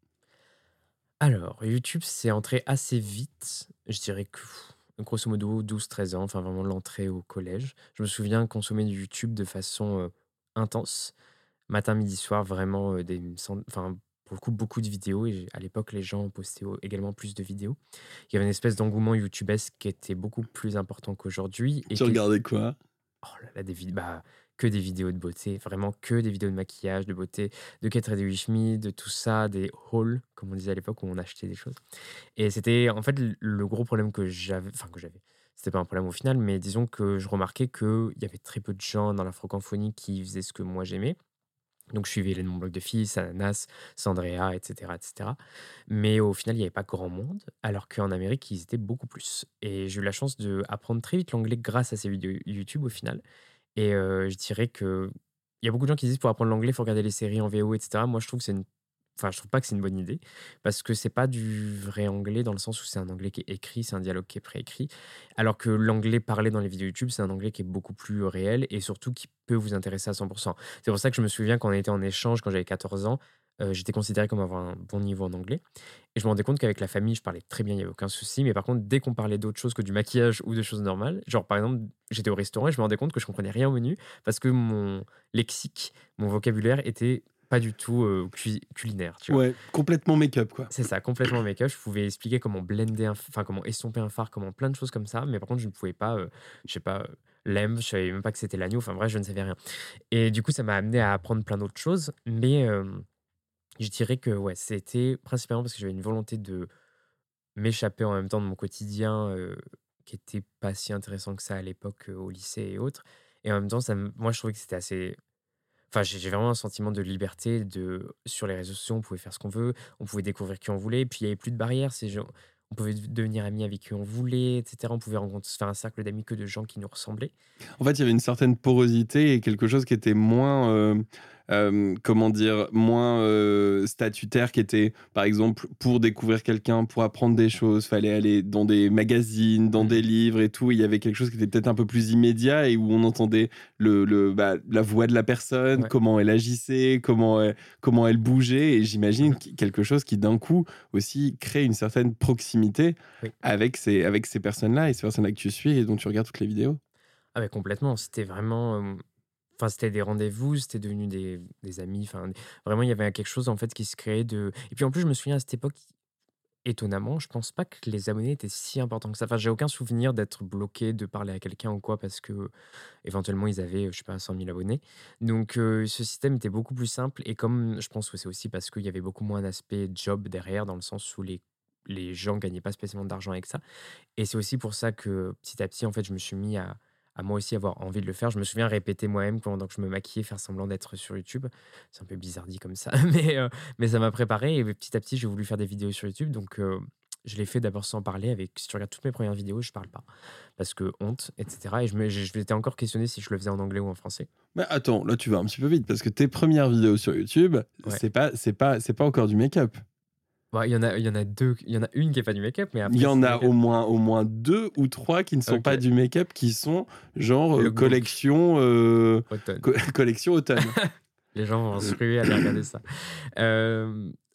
Alors, YouTube, c'est entré assez vite. Je dirais que, pff, grosso modo, douze treize ans, enfin vraiment l'entrée au collège. Je me souviens consommer du YouTube de façon, heu, intense. Matin, midi, soir, vraiment, heu, des cent enfin, pour le coup, beaucoup de vidéos et à l'époque, les gens postaient au également plus de vidéos. Il y avait une espèce d'engouement youtubesque qui était beaucoup plus important qu'aujourd'hui et Tu qui regardais quoi? oh là là, des vid bah, que des vidéos de beauté, vraiment que des vidéos de maquillage, de beauté, de Get Ready With Me, de tout ça, des hauls, comme on disait à l'époque, où on achetait des choses. Et c'était en fait le le gros problème que j'avais, enfin que j'avais, c'était pas un problème au final, mais disons que je remarquais qu'il y avait très peu de gens dans la francophonie qui faisaient ce que moi j'aimais. Donc je suivais les noms blocs de filles, Ananas, Sandrea, et cetera, et cetera. Mais au final, il n'y avait pas grand monde, alors qu'en Amérique, ils étaient beaucoup plus. Et j'ai eu la chance d'apprendre très vite l'anglais grâce à ces vidéos YouTube au final. Et heu, je dirais que il y a beaucoup de gens qui disent pour apprendre l'anglais, il faut regarder les séries en V O et cetera. Moi, je trouve que c'est une enfin, je trouve pas que c'est une bonne idée parce que c'est pas du vrai anglais dans le sens où c'est un anglais qui est écrit, c'est un dialogue qui est préécrit. Alors que l'anglais parlé dans les vidéos YouTube, c'est un anglais qui est beaucoup plus réel et surtout qui peut vous intéresser à cent pour cent. C'est pour ça que je me souviens quand on était en échange quand j'avais quatorze ans, heu, j'étais considéré comme avoir un bon niveau en anglais et je me rendais compte qu'avec la famille, je parlais très bien, il y avait aucun souci. Mais par contre, dès qu'on parlait d'autre chose que du maquillage ou de choses normales, genre par exemple, j'étais au restaurant et je me rendais compte que je comprenais rien au menu parce que mon lexique, mon vocabulaire était pas du tout, heu, cui culinaire, tu vois? Ouais, complètement make-up, quoi. C'est ça, complètement make-up. Je pouvais expliquer comment blender un f enfin comment estomper un fard, comment plein de choses comme ça, mais par contre, je ne pouvais pas, heu, je sais pas, heu, lem, je savais même pas que c'était l'agneau, enfin bref, je ne savais rien. Et du coup, ça m'a amené à apprendre plein d'autres choses, mais hem, je dirais que ouais, c'était principalement parce que j'avais une volonté de m'échapper en même temps de mon quotidien, heu, qui était pas si intéressant que ça à l'époque, heu, au lycée et autres. Et en même temps, ça me moi, je trouvais que c'était assez enfin, j'ai j'ai vraiment un sentiment de liberté de sur les réseaux sociaux, on pouvait faire ce qu'on veut, on pouvait découvrir qui on voulait, puis il y avait plus de barrières, c'est gens on pouvait d devenir amis avec qui on voulait et cetera. On pouvait rencontrer se faire un cercle d'amis que de gens qui nous ressemblaient. En fait, il y avait une certaine porosité et quelque chose qui était moins, euh, euh, comment dire, moins euh, statutaire, qui était, par exemple, pour découvrir quelqu'un, pour apprendre des choses, fallait aller dans des magazines, dans des Mmh. livres et tout. Il y avait quelque chose qui était peut-être un peu plus immédiat et où on entendait le, le, bah, la voix de la personne, Ouais. comment elle agissait, comment elle, comment elle bougeait. Et j'imagine Mmh. qu- quelque chose qui, d'un coup, aussi crée une certaine proximité Oui. avec ces, avec ces personnes-là et ces personnes-là que tu suis et dont tu regardes toutes les vidéos. Ah ouais, complètement. C'était vraiment, hem, enfin, c'était des rendez-vous, c'était devenu des des amis, enfin, des vraiment, il y avait quelque chose, en fait, qui se créait de et puis, en plus, je me souviens à cette époque, étonnamment, je pense pas que les abonnés étaient si importants que ça. Enfin, j'ai aucun souvenir d'être bloqué, de parler à quelqu'un ou quoi parce que éventuellement ils avaient, je sais pas, cent mille abonnés. Donc heu, ce système était beaucoup plus simple et comme je pense que c'est aussi parce qu'il y avait beaucoup moins d'aspect job derrière, dans le sens où les les gens gagnaient pas spécialement d'argent avec ça. Et c'est aussi pour ça que, petit à petit, en fait, je me suis mis à à moi aussi avoir envie de le faire. Je me souviens répéter moi-même pendant que je me maquillais, faire semblant d'être sur YouTube. C'est un peu bizarre dit comme ça, mais heu, mais ça m'a préparé et petit à petit, j'ai voulu faire des vidéos sur YouTube. Donc heu, je l'ai fait d'abord sans parler avec si tu regardes toutes mes premières vidéos, je parle pas parce que honte et cetera et je me je je m'étais encore questionné si je le faisais en anglais ou en français. Mais attends, là tu vas un petit peu vite parce que tes premières vidéos sur YouTube, Ouais. c'est pas, c'est pas, c'est pas encore du make-up. Bah, il y en a il y en a deux, il y en a une qui est pas du make-up, mais Il après y en c'est a make-up. au moins, au moins deux ou trois qui ne sont pas OK. du make-up, qui sont genre euh, Lookbook, collection, euh, automne. co- collection automne. Les gens vont se ruer à aller regarder ça. Hem,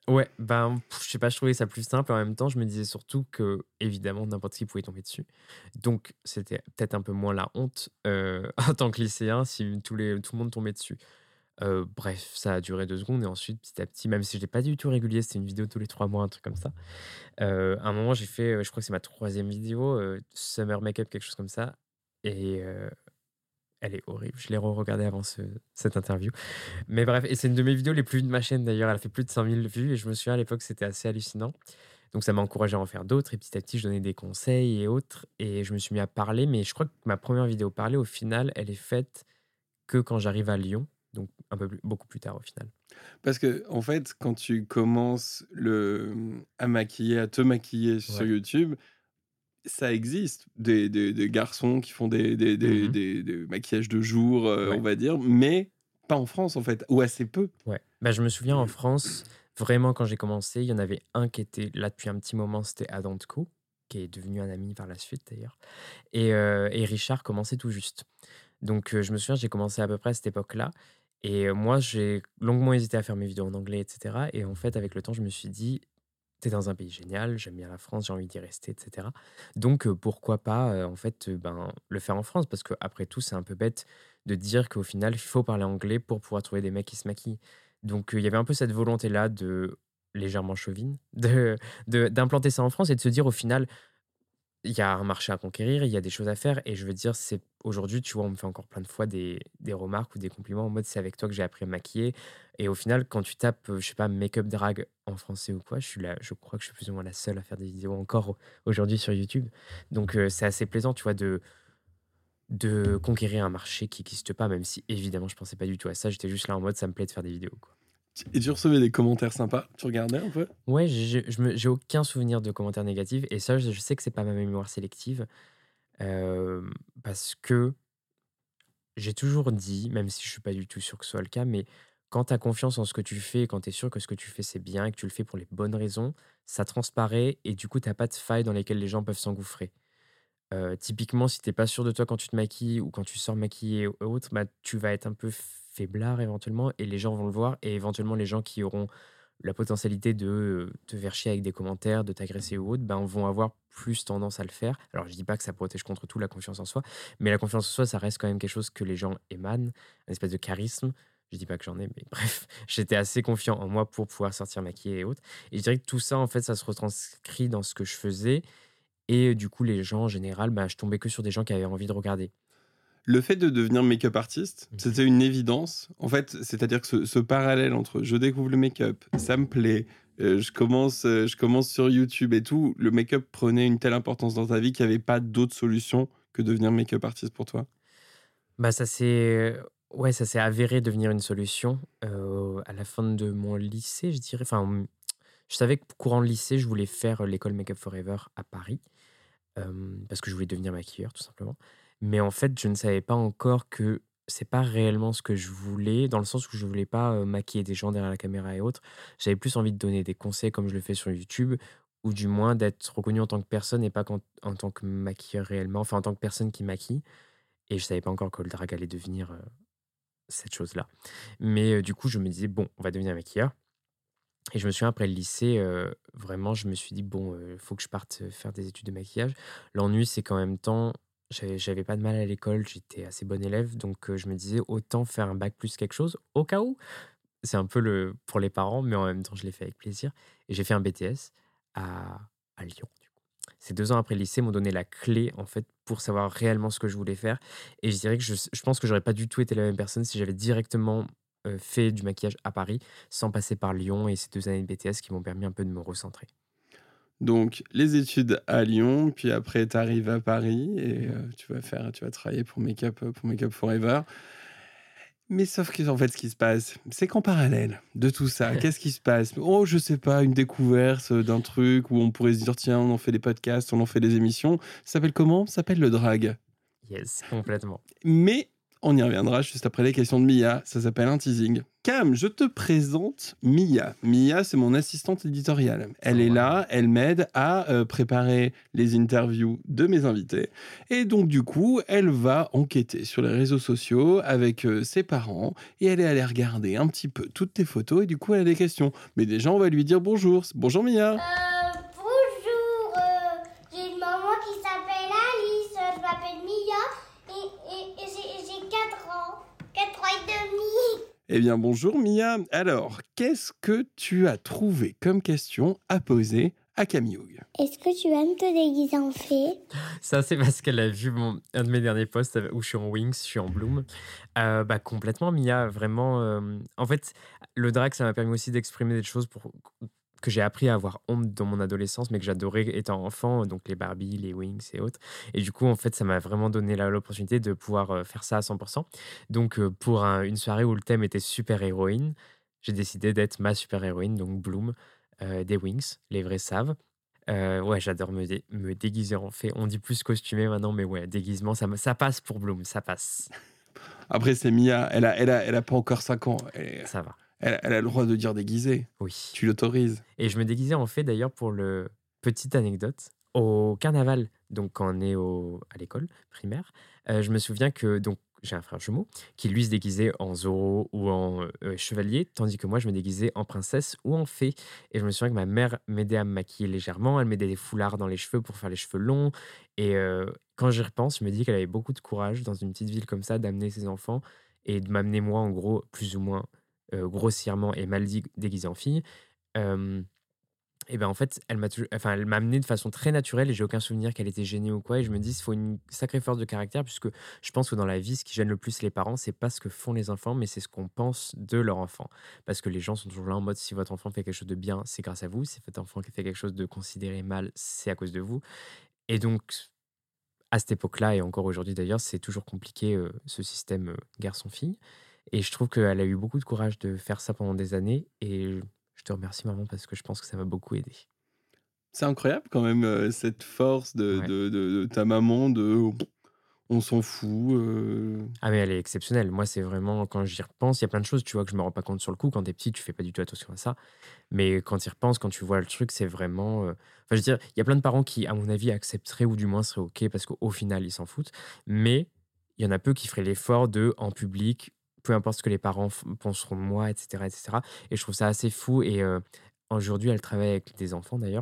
Ouais, ben, pff, je sais pas, je trouvais ça plus simple. En même temps, je me disais surtout que, évidemment, n'importe qui pouvait tomber dessus. Donc, c'était peut-être un peu moins la honte euh, en tant que lycéen si tous les, tout le monde tombait dessus. Euh, bref, ça a duré deux secondes et ensuite, petit à petit, même si je n'étais pas du tout régulier, c'était une vidéo tous les trois mois, un truc comme ça. Euh, à un moment, j'ai fait, euh, je crois que c'est ma troisième vidéo, euh, Summer Makeup, quelque chose comme ça. Et euh, elle est horrible. Je l'ai re-regardée avant ce- cette interview. Mais bref, et c'est une de mes vidéos les plus vues de ma chaîne d'ailleurs. Elle a fait plus de cinq mille vues et je me souviens à l'époque, c'était assez hallucinant. Donc ça m'a encouragé à en faire d'autres et petit à petit, je donnais des conseils et autres. Et je me suis mis à parler, mais je crois que ma première vidéo parlée, au final, elle est faite que quand j'arrive à Lyon. Donc un peu plus, beaucoup plus tard au final. Parce que, en fait, quand tu commences le, à maquiller, à te maquiller sur Ouais. YouTube, ça existe. Des, des, des garçons qui font des, des, des, Mhm. des, des maquillages de jour, euh, Ouais. on va dire, mais pas en France, en fait, ou assez peu. Ouais. Bah, je me souviens en France, vraiment quand j'ai commencé, il y en avait un qui était là depuis un petit moment, c'était Adam Tko, qui est devenu un ami par la suite d'ailleurs. Et, euh, et Richard commençait tout juste. Donc euh, je me souviens, j'ai commencé à peu près à cette époque-là. Et euh, moi, j'ai longuement hésité à faire mes vidéos en anglais, et cetera. Et en fait, avec le temps, je me suis dit, t'es dans un pays génial, j'aime bien la France, j'ai envie d'y rester, et cetera. Donc euh, pourquoi pas euh, en fait euh, ben, le faire en France, parce qu'après tout, c'est un peu bête de dire qu'au final, il faut parler anglais pour pouvoir trouver des mecs qui se maquillent. Donc euh, il y avait un peu cette volonté-là de légèrement chauvine, de, de- d'implanter ça en France et de se dire au final, il y a un marché à conquérir, il y a des choses à faire. Et je veux dire, c'est aujourd'hui, tu vois, on me fait encore plein de fois des, des remarques ou des compliments en mode c'est avec toi que j'ai appris à maquiller. Et au final, quand tu tapes, euh, je sais pas, make-up drag en français ou quoi, je suis là, je crois que je suis plus ou moins la seule à faire des vidéos encore au- aujourd'hui sur YouTube. Donc euh, c'est assez plaisant, tu vois, de, de conquérir un marché qui n'existe pas, même si évidemment, je pensais pas du tout à ça. J'étais juste là en mode ça me plaît de faire des vidéos, quoi. Et tu recevais des commentaires sympas, tu regardais un peu? Ouais, j'ai je me- j'ai aucun souvenir de commentaires négatifs. Et ça, je je sais que c'est pas ma mémoire sélective. euh, Parce que j'ai toujours dit, même si je suis pas du tout sûr que ce soit le cas, mais quand tu as confiance en ce que tu fais, quand tu es sûr que ce que tu fais c'est bien et que tu le fais pour les bonnes raisons, ça transparaît et du coup, tu pas de failles dans lesquelles les gens peuvent s'engouffrer. Euh, typiquement, si t'es pas sûr de toi quand tu te maquilles ou quand tu sors maquillé ou autre, bah, tu vas être un peu faiblard éventuellement et les gens vont le voir et éventuellement les gens qui auront la potentialité de euh, te faire chier avec des commentaires, de t'agresser ou autre, ben, vont avoir plus tendance à le faire. Alors, je dis pas que ça protège contre tout la confiance en soi, mais la confiance en soi, ça reste quand même quelque chose que les gens émanent, un espèce de charisme. Je dis pas que j'en ai, mais bref, j'étais assez confiant en moi pour pouvoir sortir maquillé et autres. Et je dirais que tout ça, en fait, ça se retranscrit dans ce que je faisais. Et euh, du coup, les gens, en général, bah, je tombais que sur des gens qui avaient envie de regarder. Le fait de devenir make-up artiste, Mhm. c'était une évidence. En fait, c'est-à-dire que ce, ce parallèle entre je découvre le make-up, ça me plaît, euh, je, commence, euh, je commence sur YouTube et tout, le make-up prenait une telle importance dans ta vie qu'il n'y avait pas d'autre solution que devenir make-up artiste pour toi. Bah, ça s'est ouais, ça s'est avéré devenir une solution euh, à la fin de mon lycée, je dirais. Enfin, je savais que courant le lycée, je voulais faire l'école Make Up Forever à Paris euh, parce que je voulais devenir maquilleur, tout simplement. Mais en fait, je ne savais pas encore que c'est pas réellement ce que je voulais, dans le sens où je voulais pas euh, maquiller des gens derrière la caméra et autres. J'avais plus envie de donner des conseils comme je le fais sur YouTube, ou du moins d'être reconnu en tant que personne et pas qu'en- en tant que maquilleur réellement, enfin en tant que personne qui maquille. Et je savais pas encore que le drag allait devenir euh, cette chose-là. Mais euh, du coup, je me disais, bon, on va devenir maquilleur. Et je me souviens, après le lycée, euh, vraiment, je me suis dit, bon, il faut que je parte euh, faire des études de maquillage. L'ennui, c'est qu'en même temps, j'avais j'avais pas de mal à l'école, j'étais assez bon élève. Donc, euh, je me disais, autant faire un bac plus quelque chose, au cas où. C'est un peu le pour les parents, mais en même temps, je l'ai fait avec plaisir. Et j'ai fait un B T S à, à Lyon, du coup. Ces deux ans après le lycée m'ont donné la clé, en fait, pour savoir réellement ce que je voulais faire. Et je dirais que je, je pense que j'aurais pas du tout été la même personne si j'avais directement euh, fait du maquillage à Paris, sans passer par Lyon et ces deux années de B T S qui m'ont permis un peu de me recentrer. Donc, les études à Lyon, puis après, tu arrives à Paris et euh, tu vas faire, tu vas travailler pour Make-up, pour Make-up Forever. Mais sauf que, en fait, ce qui se passe, c'est qu'en parallèle de tout ça, qu'est-ce qui se passe? Oh, je sais pas, une découverte d'un truc où on pourrait se dire, tiens, on en fait des podcasts, on en fait des émissions. Ça s'appelle comment? Ça s'appelle le drag. Yes, complètement. Mais On y reviendra juste après les questions de Mia. Ça s'appelle un teasing. Cam, je te présente Mia. Mia, c'est mon assistante éditoriale. Elle oh, est ouais. là, elle m'aide à euh, préparer les interviews de mes invités. Et donc, du coup, elle va enquêter sur les réseaux sociaux avec euh, ses parents et elle est allée regarder un petit peu toutes tes photos et du coup, elle a des questions. Mais déjà, on va lui dire bonjour. Bonjour, Mia. Euh, bonjour. Euh, j'ai une maman qui s'appelle Alice. Je m'appelle Mia et, et, et j'ai, j'ai quatre ans. quatre ans et demi. Eh bien, bonjour Mia. Alors, qu'est-ce que tu as trouvé comme question à poser à Camille Hoog ? Est-ce que tu aimes te déguiser en fée ? Ça, c'est parce qu'elle a vu mon, un de mes derniers posts où je suis en Wings, je suis en Bloom. Euh, bah, complètement, Mia. Vraiment. Euh, en fait, le drag, ça m'a permis aussi d'exprimer des choses pour, que j'ai appris à avoir honte dans mon adolescence, mais que j'adorais étant enfant, donc les Barbie, les Wings et autres. Et du coup, en fait, ça m'a vraiment donné la, l'opportunité de pouvoir faire ça à cent pour cent. Donc, euh, pour un, une soirée où le thème était super-héroïne, j'ai décidé d'être ma super-héroïne, donc Bloom, euh, des Wings, les vrais savent. Euh, ouais, j'adore me, dé- me déguiser en fée. On dit plus costumé maintenant, mais ouais, déguisement, ça, me, ça passe pour Bloom, ça passe. Après, c'est Mia, elle a, elle a, elle a pas encore cinq ans. Elle... Ça va. Elle, elle a le droit de dire déguisé. Oui. Tu l'autorises. Et je me déguisais en fée d'ailleurs pour le petite anecdote. Au carnaval, donc quand on est au, à l'école primaire, euh, je me souviens que donc, j'ai un frère jumeau qui lui se déguisait en Zorro ou en euh, chevalier, tandis que moi je me déguisais en princesse ou en fée. Et je me souviens que ma mère m'aidait à me maquiller légèrement, elle m'aidait des foulards dans les cheveux pour faire les cheveux longs. Et euh, quand j'y repense, je me dis qu'elle avait beaucoup de courage dans une petite ville comme ça d'amener ses enfants et de m'amener moi en gros plus ou moins Euh, grossièrement et mal dit, déguisée en fille, euh, et ben en fait, elle m'a, toujours, enfin, elle m'a amené de façon très naturelle et j'ai aucun souvenir qu'elle était gênée ou quoi. Et je me dis, il faut une sacrée force de caractère, puisque je pense que dans la vie, ce qui gêne le plus les parents, c'est pas ce que font les enfants, mais c'est ce qu'on pense de leur enfant. Parce que les gens sont toujours là en mode, si votre enfant fait quelque chose de bien, c'est grâce à vous. Si votre enfant fait quelque chose de considéré mal, c'est à cause de vous. Et donc, à cette époque-là, et encore aujourd'hui d'ailleurs, c'est toujours compliqué, euh, ce système euh, garçon-fille. Et je trouve qu'elle a eu beaucoup de courage de faire ça pendant des années. Et je te remercie, maman, parce que je pense que ça m'a beaucoup aidé. C'est incroyable quand même, euh, cette force de, Ouais. de, de, de ta maman, de on s'en fout. Euh... Ah, mais elle est exceptionnelle. Moi, c'est vraiment, quand j'y repense, il y a plein de choses, tu vois, que je me rends pas compte sur le coup. Quand t'es petit, tu fais pas du tout attention à ça. Mais quand tu y repenses, quand tu vois le truc, c'est vraiment. euh, Enfin, je veux dire, il y a plein de parents qui, à mon avis, accepteraient ou du moins seraient OK parce qu'au final, ils s'en foutent. Mais il y en a peu qui feraient l'effort de, en public, peu importe ce que les parents f- penseront de moi, et cetera, et cetera. Et je trouve ça assez fou. Et euh, aujourd'hui, elle travaille avec des enfants d'ailleurs.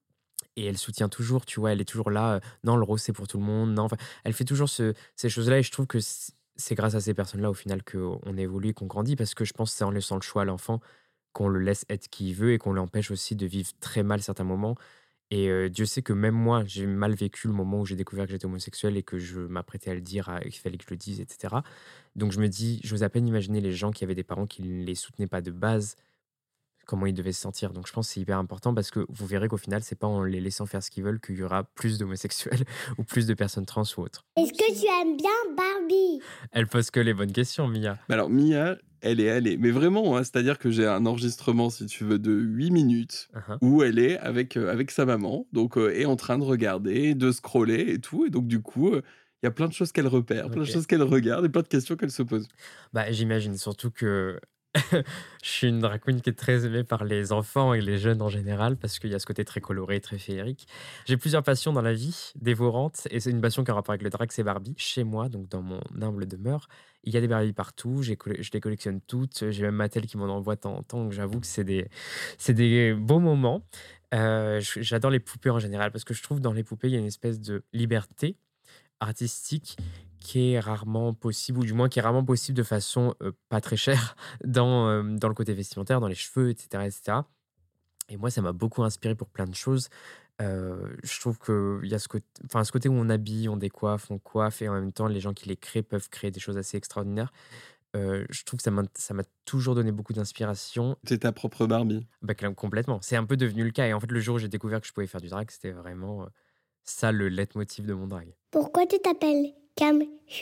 Et elle soutient toujours, tu vois, elle est toujours là. euh, non, le rose, c'est pour tout le monde. Non, enfin, elle fait toujours ce- ces choses-là. Et je trouve que c- c'est grâce à ces personnes-là, au final, qu'on évolue et qu'on grandit. Parce que je pense que c'est en laissant le choix à l'enfant qu'on le laisse être qui il veut et qu'on l'empêche aussi de vivre très mal certains moments. Et euh, Dieu sait que même moi, j'ai mal vécu le moment où j'ai découvert que j'étais homosexuel et que je m'apprêtais à le dire, à- qu'il fallait que je le dise, et cetera. Donc je me dis, j'ose à peine imaginer les gens qui avaient des parents qui ne les soutenaient pas de base, comment ils devaient se sentir. Donc je pense que c'est hyper important parce que vous verrez qu'au final, c'est pas en les laissant faire ce qu'ils veulent qu'il y aura plus d'homosexuels ou plus de personnes trans ou autres. Est-ce que tu aimes bien Barbie ? Elle pose que les bonnes questions, Mia. Bah alors, Mia, elle est allée. Mais vraiment, hein, c'est-à-dire que j'ai un enregistrement, si tu veux, de huit minutes Uh-huh. où elle est avec, euh, avec sa maman, donc euh, est en train de regarder, de scroller et tout. Et donc, du coup, euh, il y a plein de choses qu'elle repère, plein de Ok. choses qu'elle regarde et plein de questions qu'elle se pose. Bah, j'imagine surtout que je suis une drag queen qui est très aimée par les enfants et les jeunes en général parce qu'il y a ce côté très coloré, très féerique. J'ai plusieurs passions dans la vie, dévorantes, et c'est une passion qui a un rapport avec le drag, c'est Barbie. Chez moi, donc dans mon humble demeure, il y a des Barbie partout, j'ai colle- je les collectionne toutes, j'ai même Mattel qui m'en envoie de temps en temps, donc j'avoue que c'est des, c'est des beaux moments. Euh, je- j'adore les poupées en général parce que je trouve dans les poupées, il y a une espèce de liberté artistique qui est rarement possible, ou du moins qui est rarement possible de façon euh, pas très chère dans, euh, dans le côté vestimentaire, dans les cheveux, et cetera, et cetera. Et moi, ça m'a beaucoup inspiré pour plein de choses. Euh, je trouve qu'il y a ce côté, enfin, ce côté où on habille, on décoiffe, on coiffe, et en même temps, les gens qui les créent peuvent créer des choses assez extraordinaires. Euh, je trouve que ça m'a, ça m'a toujours donné beaucoup d'inspiration. C'est ta propre Barbie. Bah, cl- complètement. C'est un peu devenu le cas. Et en fait, le jour où j'ai découvert que je pouvais faire du drag, c'était vraiment euh, ça le leitmotiv de mon drag. Pourquoi tu t'appelles Cam Hugh ?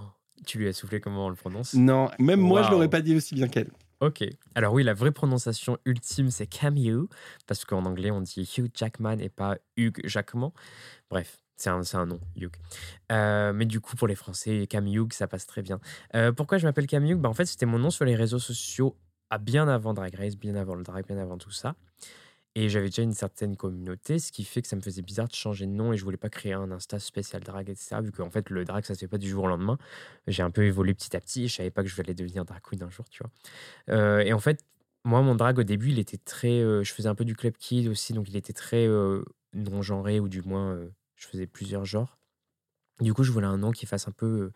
Tu lui as soufflé comment on le prononce? Non, même moi, je Waouh. l'aurais pas dit aussi bien qu'elle. Ok. Alors oui, la vraie prononciation ultime, c'est Cam Hugh, parce qu'en anglais, on dit Hugh Jackman et pas Hugh Jackman. Bref, C'est un, c'est un nom, Hugh. Euh, mais du coup, pour les Français, Cam Hugh, ça passe très bien. Euh, pourquoi je m'appelle Cam Hugh? Bah, en fait, c'était mon nom sur les réseaux sociaux à bien avant Drag Race, bien avant le drag, bien avant tout ça. Et j'avais déjà une certaine communauté, ce qui fait que ça me faisait bizarre de changer de nom et je voulais pas créer un Insta spécial drag, et cetera. Vu qu'en fait, le drag, ça se fait pas du jour au lendemain. J'ai un peu évolué petit à petit et je savais pas que je allais devenir drag queen un jour, tu vois. Euh, et en fait, moi, mon drag, au début, il était très. Euh, je faisais un peu du club kid aussi, donc il était très euh, non-genré, ou du moins, euh, je faisais plusieurs genres. Du coup, je voulais un nom qui fasse un peu euh,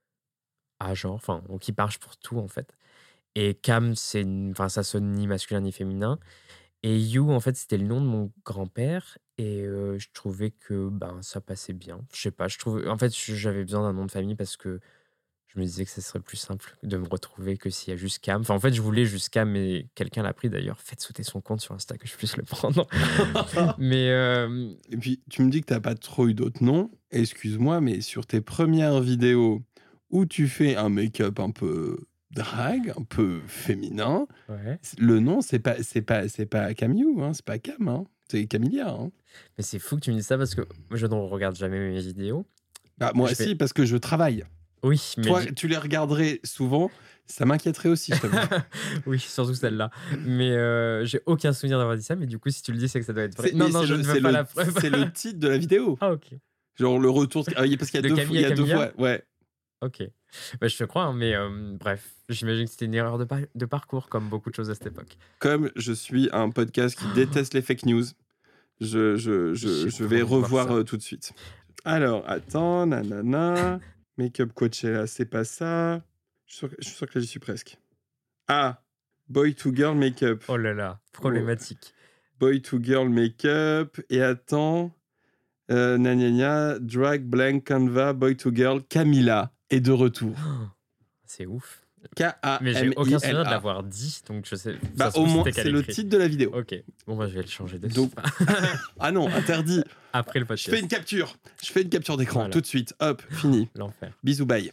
à genre, enfin, qui marche pour tout, en fait. Et Cam, c'est une- enfin, ça sonne ni masculin ni féminin. Et You, en fait, c'était le nom de mon grand-père. Et euh, je trouvais que ben, ça passait bien. Je sais pas, je trouve. En fait, je- j'avais besoin d'un nom de famille parce que je me disais que ce serait plus simple de me retrouver que s'il y a juste Cam. Enfin, en fait, je voulais juste Cam, mais quelqu'un l'a pris d'ailleurs. Faites sauter son compte sur Insta que je puisse le prendre. mais euh, Et puis, tu me dis que t'as pas trop eu d'autres noms. Excuse-moi, mais sur tes premières vidéos où tu fais un make-up un peu drague, un peu féminin, ouais. le nom, c'est pas, c'est pas, c'est pas Camille, hein, c'est pas Cam, hein, c'est Camilia. Hein. Mais c'est fou que tu me dises ça parce que je ne regarde jamais mes vidéos. Bah, moi Je aussi, fais- parce que je travaille. Oui, mais. Toi, du- tu les regarderais souvent, ça m'inquiéterait aussi, je t'avoue. oui, surtout celle-là. Mais euh, j'ai aucun souvenir d'avoir dit ça. Mais du coup, si tu le dis, c'est que ça doit être vrai. C'est- Non, mais non, c'est je le- ne c'est veux pas le- la preuve. C'est le titre de la vidéo. Ah, ok. Genre le retour. Ah oui, parce qu'il y a De deux, Camille fois- il y à a deux Camilla fois. Ouais. Ok. Bah, je te crois, hein, mais euh, bref, j'imagine que c'était une erreur de, par- de parcours, comme beaucoup de choses à cette époque. Comme je suis un podcast qui déteste les fake news, je, je, je, J'ai je pas vais envie de voir revoir ça. euh, tout de suite. Alors, attends, nanana. Make-up Coachella, c'est pas ça. Je suis sûr, que- je suis sûr que là, j'y suis presque. Ah, Boy to Girl Make-up. Oh là là, problématique. Boy to Girl Make-up. Et attends. Euh, gna gna gna, Drag Blank Canva Boy to Girl Camilla est de retour. C'est ouf. K-A-M-I-L-A. Mais j'ai aucun souvenir de l'avoir dit, donc je sais. Bah, ça se au trouve, moins, c'était qu'à c'est le l'écrit. titre de la vidéo. Ok, bon, bah, je vais le changer de Donc- Ah non, interdit. Après le Je podcast. fais une capture. Je fais une capture d'écran Voilà. tout de suite. Hop, fini. L'enfer. Bisous, bye.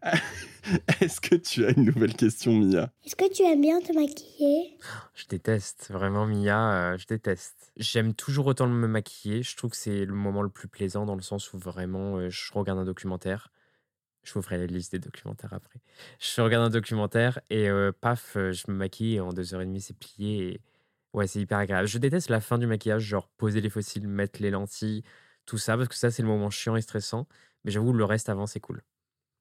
Est-ce que tu as une nouvelle question, Mia? Est-ce que tu aimes bien te maquiller? Je déteste, vraiment, Mia, euh, je déteste. J'aime toujours autant me maquiller. Je trouve que c'est le moment le plus plaisant dans le sens où vraiment, euh, je regarde un documentaire. Je vous ferai la liste des documentaires après. Je regarde un documentaire et euh, paf, euh, je me maquille et en deux heures et demie, c'est plié. Et... ouais, c'est hyper agréable. Je déteste la fin du maquillage, genre poser les fossiles, mettre les lentilles, tout ça, parce que ça, c'est le moment chiant et stressant. Mais j'avoue, le reste avant, c'est cool.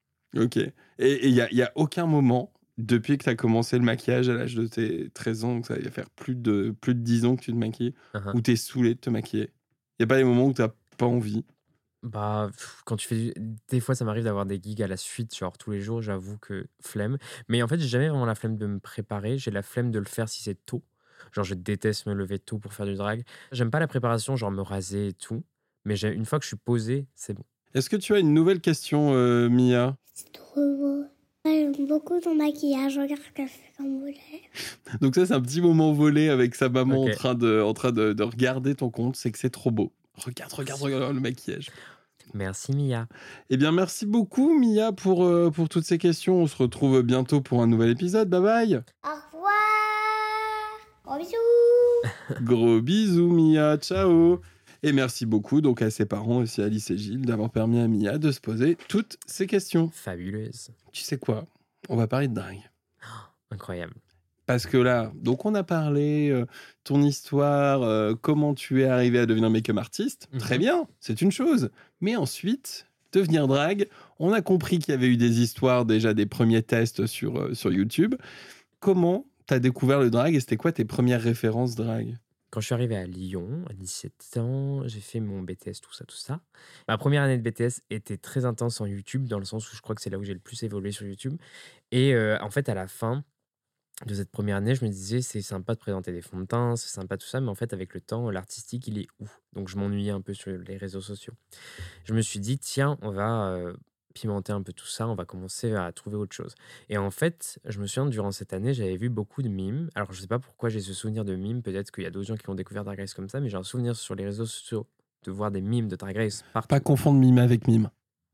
Ok. Et il n'y a, y a aucun moment, depuis que tu as commencé le maquillage à l'âge de tes treize ans, donc ça va faire plus de, plus de dix ans que tu te maquilles, Uh-huh. où tu es saoulé de te maquiller. Il n'y a pas des moments où tu n'as pas envie. Bah, pff, quand tu fais du... des fois, ça m'arrive d'avoir des gigs à la suite, genre tous les jours, j'avoue que flemme. Mais en fait, j'ai jamais vraiment la flemme de me préparer. J'ai la flemme de le faire si c'est tôt. Genre, je déteste me lever tôt pour faire du drag. J'aime pas la préparation, genre me raser et tout. Mais j'ai- une fois que je suis posé, c'est bon. Est-ce que tu as une nouvelle question, euh, Mia? C'est trop beau. J'aime beaucoup ton maquillage. Regarde ce qu'elle fait comme volet. Donc ça, c'est un petit moment volé avec sa maman Ok. en train, de, en train de, de regarder ton compte. C'est que c'est trop beau. Regarde, regarde, regarde le maquillage. Merci, Mia. Eh bien, merci beaucoup, Mia, pour, euh, pour toutes ces questions. On se retrouve bientôt pour un nouvel épisode. Bye bye. Au revoir. Gros bisous. Gros bisous, Mia. Ciao. Et merci beaucoup donc à ses parents, aussi Alice et Gilles, d'avoir permis à Mia de se poser toutes ces questions. Fabuleuse. Tu sais quoi? On va parler de drague. Incroyable. Parce que là, donc on a parlé, euh, ton histoire, euh, comment tu es arrivé à devenir make-up artiste. Mhm. Très bien, c'est une chose. Mais ensuite, devenir drague, on a compris qu'il y avait eu des histoires, déjà des premiers tests sur, euh, sur YouTube. Comment t'as découvert le drag et c'était quoi tes premières références drag? Quand je suis arrivé à Lyon, à dix-sept ans, j'ai fait mon B T S, tout ça, tout ça. Ma première année de B T S était très intense en YouTube, dans le sens où je crois que c'est là où j'ai le plus évolué sur YouTube. Et euh, en fait, à la fin de cette première année, je me disais, c'est sympa de présenter des fonds de teint, c'est sympa tout ça, mais en fait, avec le temps, l'artistique, il est où? Donc, je m'ennuyais un peu sur les réseaux sociaux. Je me suis dit, tiens, on va euh, pimenter un peu tout ça, on va commencer à trouver autre chose. Et en fait, je me souviens, durant cette année, j'avais vu beaucoup de mimes. Alors, je sais pas pourquoi j'ai ce souvenir de mimes, peut-être qu'il y a d'autres gens qui ont découvert Drag Race comme ça, mais j'ai un souvenir sur les réseaux sociaux de voir des mimes de Drag Race partout. Pas confondre mime avec mime.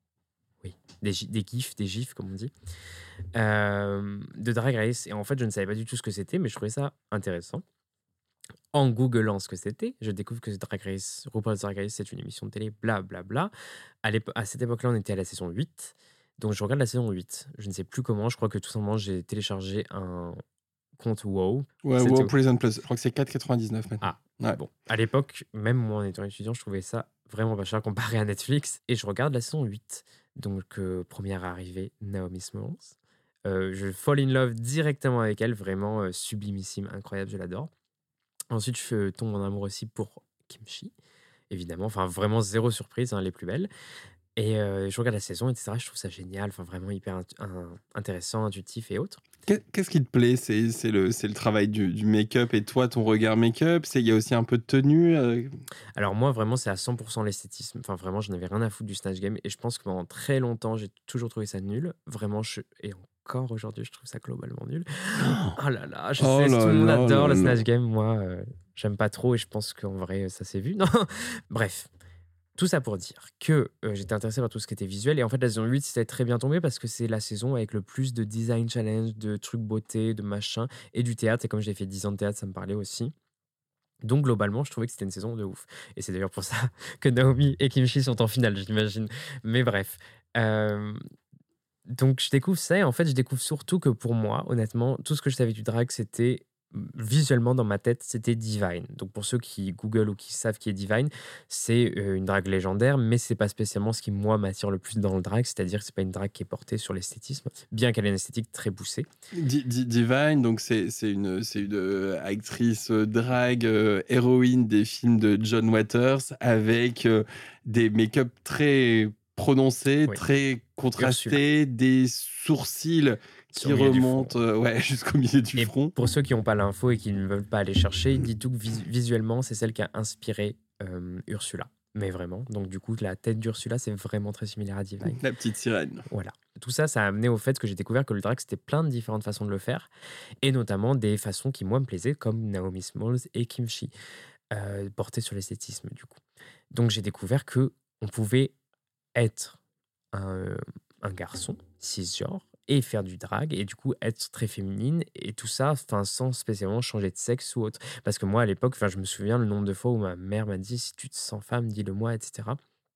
Oui, des, gi- des gifs, des gifs, comme on dit, euh, de Drag Race. Et en fait, je ne savais pas du tout ce que c'était, mais je trouvais ça intéressant. en googlant ce que c'était, je découvre que Drag Race, RuPaul's Drag Race, c'est une émission de télé, blablabla. Bla, bla. À, l'épo- à cette époque-là, on était à la saison huit. Donc, je regarde la saison huit. Je ne sais plus comment. Je crois que tout simplement, j'ai téléchargé un compte WoW. Ouais, C'était WoW au- Prison Plus. Je crois que c'est quatre quatre-vingt-dix-neuf maintenant. Ah, Ouais. bon. À l'époque, même moi, en étant étudiant, je trouvais ça vraiment pas cher comparé à Netflix. Et je regarde la saison huit. Donc, euh, première arrivée, Naomi Smalls. Euh, je fall in love directement avec elle, vraiment euh, sublimissime, incroyable, je l'adore. Ensuite, je tombe en amour aussi pour Kimchi, évidemment. Enfin, vraiment zéro surprise, hein, les plus belles. Et euh, je regarde la saison, et cetera. Je trouve ça génial, enfin, vraiment hyper int- un- intéressant, intuitif et autres. Qu'est- Qu'est-ce qui te plaît? C'est c'est le, c'est le travail du, du make-up et toi, ton regard make-up. C'est- Il y a aussi un peu de tenue. euh, Alors moi, vraiment, c'est à cent pour cent l'esthétisme. Enfin, vraiment, je n'avais rien à foutre du Snatch Game. Et je pense que pendant très longtemps, j'ai toujours trouvé ça nul. Vraiment, je... et encore aujourd'hui, je trouve ça globalement nul. Oh là là, je Oh sais, là tout le monde là adore là le là. Snatch Game. Moi, euh, j'aime pas trop et je pense qu'en vrai, ça s'est vu. Non. Bref, tout ça pour dire que euh, j'étais intéressé par tout ce qui était visuel. Et en fait, la saison huit, c'était très bien tombé parce que c'est la saison avec le plus de design challenge, de trucs beauté, de machin et du théâtre. Et comme j'ai fait dix ans de théâtre, ça me parlait aussi. Donc globalement, je trouvais que c'était une saison de ouf. Et c'est d'ailleurs pour ça que Naomi et Kimchi sont en finale, j'imagine. Mais bref. Euh, donc je découvre ça et en fait, je découvre surtout que pour moi, honnêtement, tout ce que je savais du drag, c'était visuellement dans ma tête, c'était Divine. Donc pour ceux qui google ou qui savent qui est Divine, c'est euh, une drague légendaire, mais c'est pas spécialement ce qui moi m'attire le plus dans le drag, c'est-à-dire que c'est pas une drague qui est portée sur l'esthétisme, bien qu'elle ait une esthétique très poussée. Di- Di- Divine, donc c'est c'est une, c'est une euh, actrice euh, drague, euh, héroïne des films de John Waters, avec euh, des make-up très prononcés, Oui. très contrastés, des sourcils qui Sur le milieu du remontent euh, ouais, jusqu'au milieu du Et front. pour ceux qui n'ont pas l'info et qui ne veulent pas aller chercher, dites-vous que vis- visuellement, c'est celle qui a inspiré euh, Ursula. Mais vraiment. Donc, du coup, la tête d'Ursula, c'est vraiment très similaire à Divine. La petite sirène. Voilà. Tout ça, ça a amené au fait que j'ai découvert que le drag, c'était plein de différentes façons de le faire. Et notamment des façons qui, moi, me plaisaient, comme Naomi Smalls et Kimchi, euh, portées sur l'esthétisme, du coup. Donc, j'ai découvert que on pouvait être un, un garçon cisgenre et faire du drag et du coup être très féminine et tout ça enfin sans spécialement changer de sexe ou autre parce que moi à l'époque enfin je me souviens le nombre de fois où ma mère m'a dit si tu te sens femme dis-le moi etc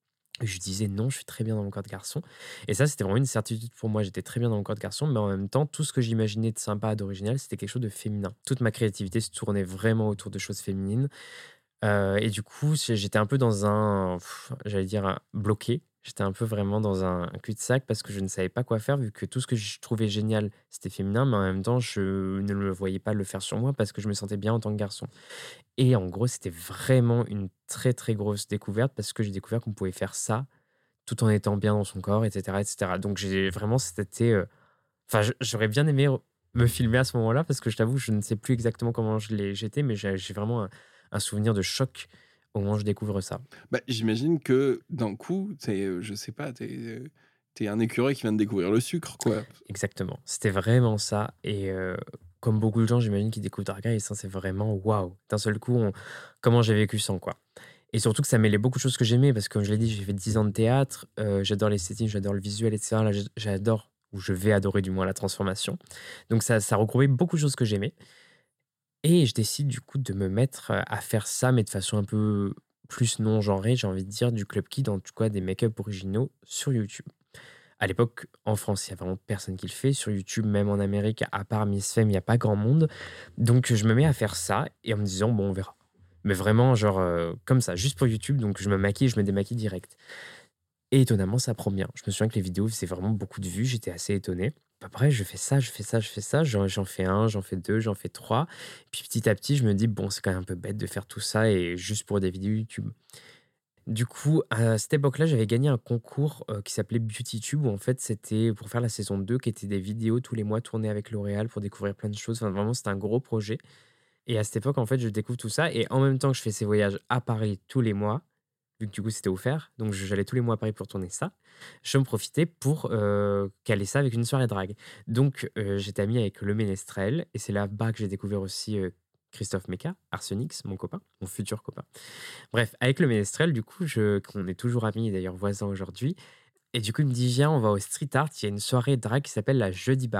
et je disais non je suis très bien dans mon corps de garçon et ça c'était vraiment une certitude pour moi j'étais très bien dans mon corps de garçon mais en même temps tout ce que j'imaginais de sympa d'original c'était quelque chose de féminin toute ma créativité se tournait vraiment autour de choses féminines. Euh, et du coup, j'ai- j'étais un peu dans un, pff, j'allais dire, un- bloqué. J'étais un peu vraiment dans un, un cul-de-sac parce que je ne savais pas quoi faire vu que tout ce que je trouvais génial, c'était féminin, mais en même temps, je ne le voyais pas le faire sur moi parce que je me sentais bien en tant que garçon. Et en gros, c'était vraiment une très très grosse découverte parce que j'ai découvert qu'on pouvait faire ça tout en étant bien dans son corps, et cetera, et cetera. Donc j'ai vraiment, c'était, euh, enfin, je- j'aurais bien aimé me filmer à ce moment-là parce que je t'avoue, je ne sais plus exactement comment je l'ai, j'étais, mais j'ai j'ai vraiment un, un souvenir de choc au moment où je découvre ça. Bah, j'imagine que d'un coup, t'es, euh, je sais pas, t'es, euh, t'es un écureuil qui vient de découvrir le sucre, quoi. Exactement. C'était vraiment ça. Et euh, comme beaucoup de gens, j'imagine, qui découvrent Drag Race, hein, c'est vraiment waouh. D'un seul coup, on- comment j'ai vécu sans, quoi. Et surtout que ça mêlait beaucoup de choses que j'aimais parce que, comme je l'ai dit, j'ai fait dix ans de théâtre, euh, j'adore l'esthétique, j'adore le visuel, et cetera. Là, j'- j'adore, ou je vais adorer du moins, la transformation. Donc ça, ça regroupait beaucoup de choses que j'aimais. Et je décide du coup de me mettre euh, à faire ça, mais de façon un peu plus non-genrée, j'ai envie de dire, du Club Kid, en tout cas des make-up originaux sur YouTube. À l'époque, en France, il n'y a vraiment personne qui le fait. Sur YouTube, même en Amérique, à part Miss Femme, il n'y a pas grand monde. Donc je me mets à faire ça et en me disant, bon, on verra. Mais vraiment, genre, euh, comme ça, juste pour YouTube. Donc je me maquille, je me démaquille direct. Et étonnamment, ça prend bien. Je me souviens que les vidéos faisaient vraiment beaucoup de vues. J'étais assez étonné. Après, je fais ça, je fais ça, je fais ça. J'en, j'en fais un, j'en fais deux, j'en fais trois. Puis petit à petit, je me dis, bon, c'est quand même un peu bête de faire tout ça et juste pour des vidéos YouTube. Du coup, à cette époque-là, j'avais gagné un concours euh, qui s'appelait BeautyTube, où en fait, c'était pour faire la saison deux, qui était des vidéos tous les mois tournées avec L'Oréal pour découvrir plein de choses. Enfin, vraiment, c'était un gros projet. Et à cette époque, en fait, je découvre tout ça. Et en même temps que je fais ces voyages à Paris tous les mois, vu que du coup, c'était offert, donc je- j'allais tous les mois à Paris pour tourner ça, je me profitais pour euh, caler ça avec une soirée drague. Donc, euh, j'étais ami avec le Ménestrel, et c'est là-bas que j'ai découvert aussi euh, Christophe Mecca, Arsenix, mon copain, mon futur copain. Bref, avec le Ménestrel, du coup, je, on est toujours amis et d'ailleurs voisins aujourd'hui. Et du coup, il me dit, viens, on va au street art, il y a une soirée drague qui s'appelle la Jeudi Barré.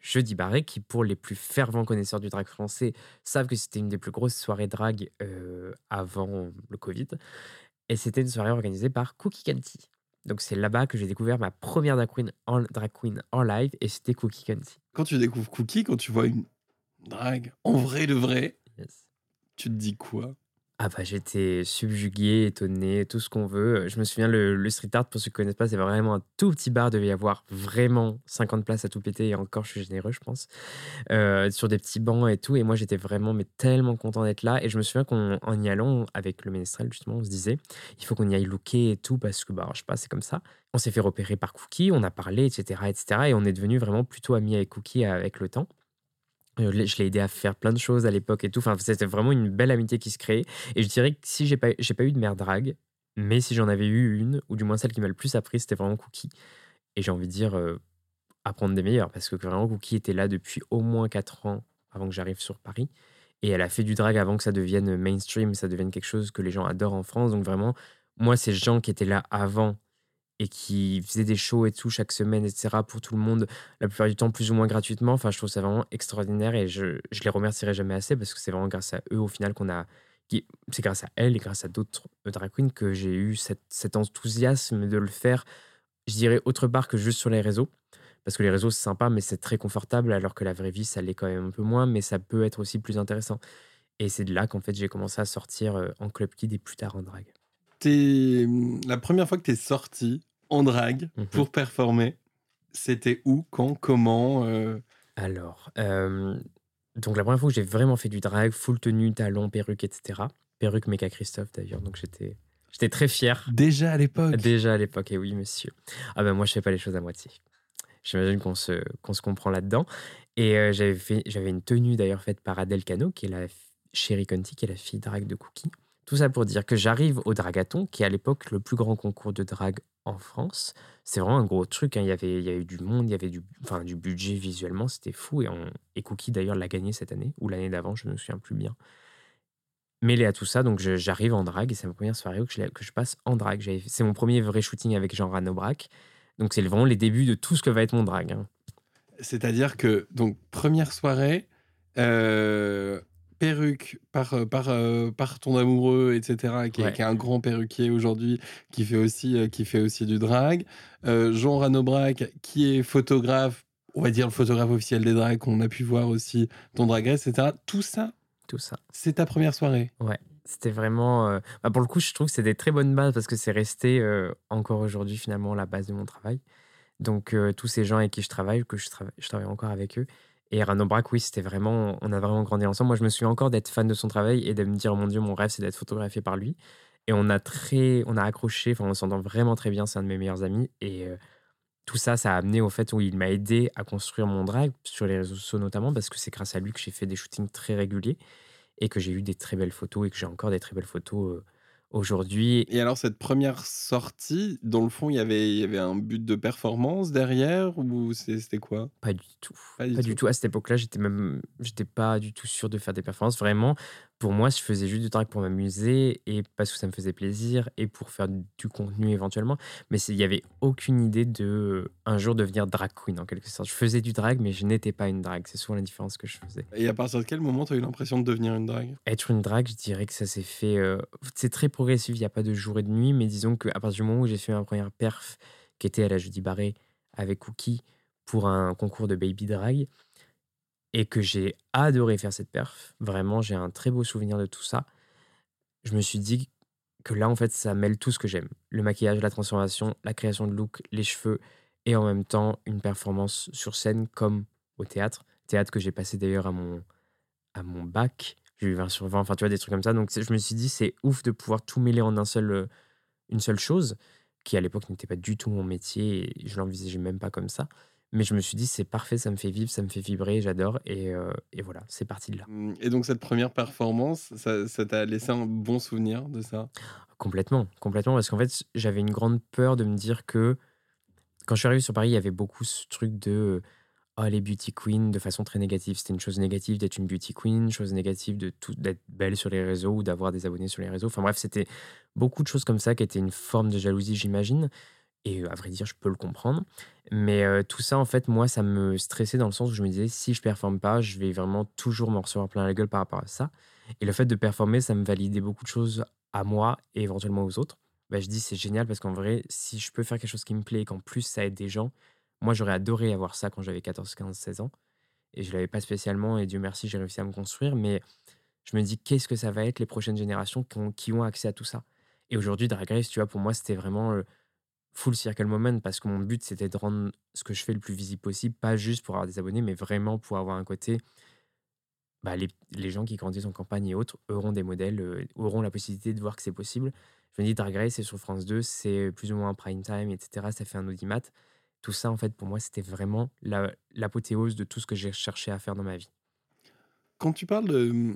Jeudi Barré, qui pour les plus fervents connaisseurs du drag français savent que c'était une des plus grosses soirées drag euh, avant le Covid. Et c'était une soirée organisée par Cookie Canty. Donc c'est là-bas que j'ai découvert ma première drag queen en, drag queen en live, et c'était Cookie Canty. Quand tu découvres Cookie, quand tu vois une drag en vrai de vrai, Yes. tu te dis quoi? Ah bah j'étais subjugué, étonné, tout ce qu'on veut. Je me souviens, le, le street art, pour ceux qui ne connaissent pas, c'est vraiment un tout petit bar. Il devait y avoir vraiment cinquante places à tout péter. Et encore, je suis généreux, je pense. Euh, sur des petits bancs et tout. Et moi, j'étais vraiment mais tellement content d'être là. Et je me souviens qu'en y allant avec le ménestrel, justement, on se disait, il faut qu'on y aille looker et tout, parce que, bah, je sais pas, c'est comme ça. On s'est fait repérer par Cookie, on a parlé, et cetera, et cetera. Et on est devenu vraiment plutôt amis avec Cookie avec le temps. Je l'ai je l'ai aidé à faire plein de choses à l'époque et tout. Enfin, c'était vraiment une belle amitié qui se créait. Et je dirais que si j'ai pas, j'ai pas eu de mère drague, mais si j'en avais eu une, ou du moins celle qui m'a le plus appris, c'était vraiment Cookie. Et j'ai envie de dire, euh, apprendre des meilleurs, parce que vraiment, Cookie était là depuis au moins quatre ans avant que j'arrive sur Paris. Et elle a fait du drag avant que ça devienne mainstream, ça devienne quelque chose que les gens adorent en France. Donc vraiment, moi, ces gens qui étaient là avant et qui faisaient des shows et tout chaque semaine, et cetera, pour tout le monde, la plupart du temps plus ou moins gratuitement. Enfin, je trouve ça vraiment extraordinaire, et je, je les remercierai jamais assez, parce que c'est vraiment grâce à eux, au final, qu'on a. qui- C'est grâce à elles et grâce à d'autres euh, drag queens que j'ai eu cette- cet enthousiasme de le faire, je dirais, autre part que juste sur les réseaux. Parce que les réseaux, c'est sympa, mais c'est très confortable, alors que la vraie vie, ça l'est quand même un peu moins, mais ça peut être aussi plus intéressant. Et c'est de là qu'en fait, j'ai commencé à sortir euh, en club kid et plus tard en drag. T'es... La première fois que t'es sorti en drague Mhm. pour performer, c'était où, quand, comment euh, Alors, euh, donc la première fois que j'ai vraiment fait du drag, full tenue, talons, perruque, et cetera. Perruque Méca Christophe d'ailleurs, donc j'étais, j'étais très fier. Déjà à l'époque. Déjà à l'époque, et oui monsieur. Ah ben moi je fais pas les choses à moitié. J'imagine qu'on se, qu'on se comprend là-dedans. Et euh, j'avais, fait, j'avais une tenue d'ailleurs faite par Adèle Cano, qui est la f- chérie Conti, qui est la fille drague de Cookie. Tout ça pour dire que j'arrive au Dragathon, qui est à l'époque le plus grand concours de drague en France. C'est vraiment un gros truc, hein. Il y avait, il y avait du monde, il y avait du, enfin, du budget visuellement, c'était fou. Et, on, et Cookie d'ailleurs l'a gagné cette année, ou l'année d'avant, je ne me souviens plus bien. Mêlé à tout ça, donc je- j'arrive en drague, et c'est ma première soirée où que je, que je passe en drague. J'avais- C'est mon premier vrai shooting avec Jean Ranobrac. Donc c'est vraiment les débuts de tout ce que va être mon drag, hein. C'est-à-dire que, donc, première soirée, euh, perruque par, euh, par, euh, par ton amoureux, et cetera, qui est, Ouais. qui est un grand perruquier aujourd'hui, qui fait aussi, euh, qui fait aussi du drag. Euh, Jean Ranobrac, qui est photographe, on va dire le photographe officiel des drags, qu'on a pu voir aussi, ton Drag Race, et cetera. Tout ça, Tout ça. c'est ta première soirée. Ouais. C'était vraiment. euh, bah, pour le coup, je trouve que c'est des très bonnes bases, parce que c'est resté euh, encore aujourd'hui finalement la base de mon travail. Donc euh, tous ces gens avec qui je travaille, que je, trava- je travaille encore avec eux. Et Rano Brac, oui, c'était vraiment. On a vraiment grandi ensemble. Moi, je me souviens encore d'être fan de son travail et de me dire, mon Dieu, mon rêve, c'est d'être photographié par lui. Et on a très. On a accroché, enfin, on s'entend vraiment très bien. C'est un de mes meilleurs amis. Et. euh, tout ça, ça a amené au fait où il m'a aidé à construire mon drag, sur les réseaux sociaux notamment, parce que c'est grâce à lui que j'ai fait des shootings très réguliers et que j'ai eu des très belles photos, et que j'ai encore des très belles photos euh, aujourd'hui. Et alors, cette première sortie, dans le fond, il y avait, il y avait un but de performance derrière, ou c'est- c'était quoi? Pas du tout. Pas du Pas du tout. tout. À cette époque-là, j'étais même, j'étais pas du tout sûr de faire des performances. Vraiment, pour moi, je faisais juste du drag pour m'amuser, et parce que ça me faisait plaisir, et pour faire du du contenu éventuellement. Mais c'est- il y avait aucune idée de euh, un jour devenir drag queen en quelque sorte. Je faisais du drag, mais je n'étais pas une drag. C'est souvent la différence que je faisais. Et à partir de quel moment tu as eu l'impression de devenir une drague? Être une drague, je dirais que ça s'est fait. euh, c'est très progressif, il n'y a pas de jour et de nuit, mais disons qu'à partir du moment où j'ai fait ma première perf, qui était à la Jeudi Barré avec Cookie, pour un concours de baby drag, et que j'ai adoré faire cette perf, vraiment, j'ai un très beau souvenir de tout ça. Je me suis dit que là, en fait, ça mêle tout ce que j'aime. Le maquillage, la transformation, la création de look, les cheveux, et en même temps, une performance sur scène comme au théâtre. Théâtre que j'ai passé d'ailleurs à mon, à mon bac. J'ai eu vingt sur vingt, enfin, tu vois, des trucs comme ça. Donc, c'est- je me suis dit, c'est ouf de pouvoir tout mêler en un seul, euh, une seule chose, qui à l'époque n'était pas du tout mon métier, et je l'envisageais même pas comme ça. Mais je me suis dit, c'est parfait, ça me fait vivre, ça me fait vibrer, j'adore. Et, euh, et voilà, c'est parti de là. Hum, Et donc, cette première performance, ça, ça t'a laissé un bon souvenir de ça? Complètement, complètement. Parce qu'en fait, j'avais une grande peur de me dire que quand je suis arrivé sur Paris, il y avait beaucoup ce truc de euh, oh, les beauty queens de façon très négative. C'était une chose négative d'être une beauty queen, une chose négative de tout, d'être belle sur les réseaux ou d'avoir des abonnés sur les réseaux. Enfin bref, c'était beaucoup de choses comme ça qui étaient une forme de jalousie, j'imagine. Et à vrai dire, je peux le comprendre. Mais euh, tout ça, en fait, moi, ça me stressait dans le sens où je me disais, si je performe pas, je vais vraiment toujours m'en recevoir plein la gueule par rapport à ça. Et le fait de performer, ça me validait beaucoup de choses à moi et éventuellement aux autres. Bah, je dis, c'est génial parce qu'en vrai, si je peux faire quelque chose qui me plaît et qu'en plus ça aide des gens, moi, j'aurais adoré avoir ça quand j'avais quatorze, quinze, seize ans. Et je l'avais pas spécialement, et Dieu merci, j'ai réussi à me construire. Mais je me dis, qu'est-ce que ça va être les prochaines générations qui ont, qui ont accès à tout ça? Et aujourd'hui, Drag Race, tu vois, pour moi, c'était vraiment euh, full circle moment parce que mon but, c'était de rendre ce que je fais le plus visible possible, pas juste pour avoir des abonnés, mais vraiment pour avoir un côté. Bah, les, les gens qui grandissent en campagne et autres auront des modèles, euh, auront la possibilité de voir que c'est possible. Je me dis, Drag Race, c'est sur France deux, c'est plus ou moins un prime time, et cetera. Ça fait un audimat. Tout ça, en fait, pour moi, c'était vraiment la- l'apothéose de tout ce que j'ai cherché à faire dans ma vie. Quand tu parles de-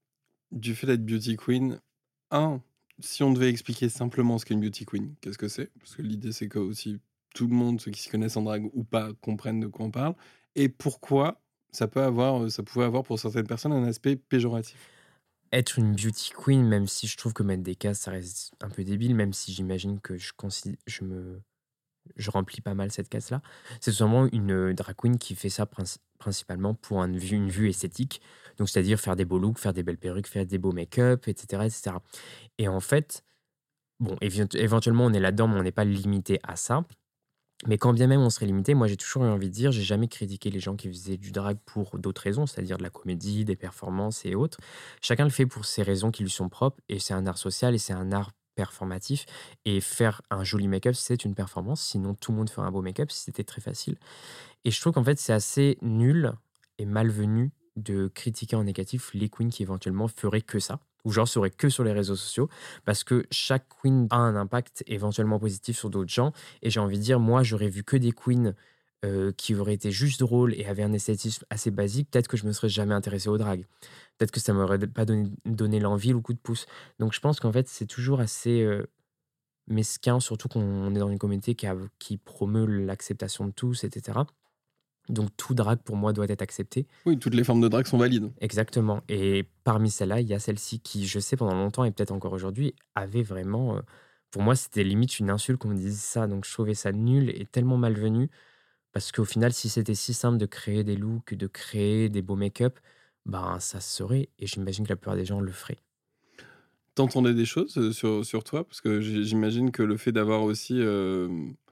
du fait d'être beauty queen, un, si on devait expliquer simplement ce qu'est une beauty queen, qu'est-ce que c'est? Parce que l'idée, c'est que aussi tout le monde, ceux qui s'y connaissent en drague ou pas, comprennent de quoi on parle. Et pourquoi ça peut avoir, euh, ça pouvait avoir pour certaines personnes un aspect péjoratif. Être une beauty queen, même si je trouve que mettre des cases, ça reste un peu débile, même si j'imagine que je, consi- je me je remplis pas mal cette case-là. C'est tout simplement une euh, drag queen qui fait ça princi- principalement pour un vue- une vue esthétique. Donc, c'est-à-dire faire des beaux looks, faire des belles perruques, faire des beaux make-up, et cetera, et cetera. Et en fait, bon, évi- éventuellement, on est là-dedans, mais on n'est pas limité à ça. Mais quand bien même on serait limité, moi j'ai toujours eu envie de dire, j'ai jamais critiqué les gens qui faisaient du drag pour d'autres raisons, c'est-à-dire de la comédie, des performances et autres. Chacun le fait pour ses raisons qui lui sont propres, et c'est un art social et c'est un art performatif. Et faire un joli make-up, c'est une performance, sinon tout le monde ferait un beau make-up si c'était très facile. Et je trouve qu'en fait c'est assez nul et malvenu de critiquer en négatif les queens qui éventuellement feraient que ça, ou genre seraient que sur les réseaux sociaux, parce que chaque queen a un impact éventuellement positif sur d'autres gens. Et j'ai envie de dire, moi, j'aurais vu que des queens euh, qui auraient été juste drôles et avaient un esthétisme assez basique, peut-être que je me serais jamais intéressé au drag. Peut-être que ça m'aurait pas donné, donné l'envie ou le coup de pouce. Donc je pense qu'en fait, c'est toujours assez euh, mesquin, surtout qu'on est dans une communauté qui, a- qui promeut l'acceptation de tous, et cetera. Donc tout drag, pour moi, doit être accepté. Oui, toutes les formes de drague sont valides. Exactement. Et parmi celles-là, il y a celle-ci qui, je sais, pendant longtemps et peut-être encore aujourd'hui, avait vraiment. euh, pour moi, c'était limite une insulte qu'on me dise ça. Donc, je trouvais ça nul et tellement malvenu. Parce qu'au final, si c'était si simple de créer des looks, de créer des beaux make-up, ben, ça se saurait. Et j'imagine que la plupart des gens le feraient. T'entendais des choses euh, sur, sur toi? Parce que j- j'imagine que le fait d'avoir aussi euh,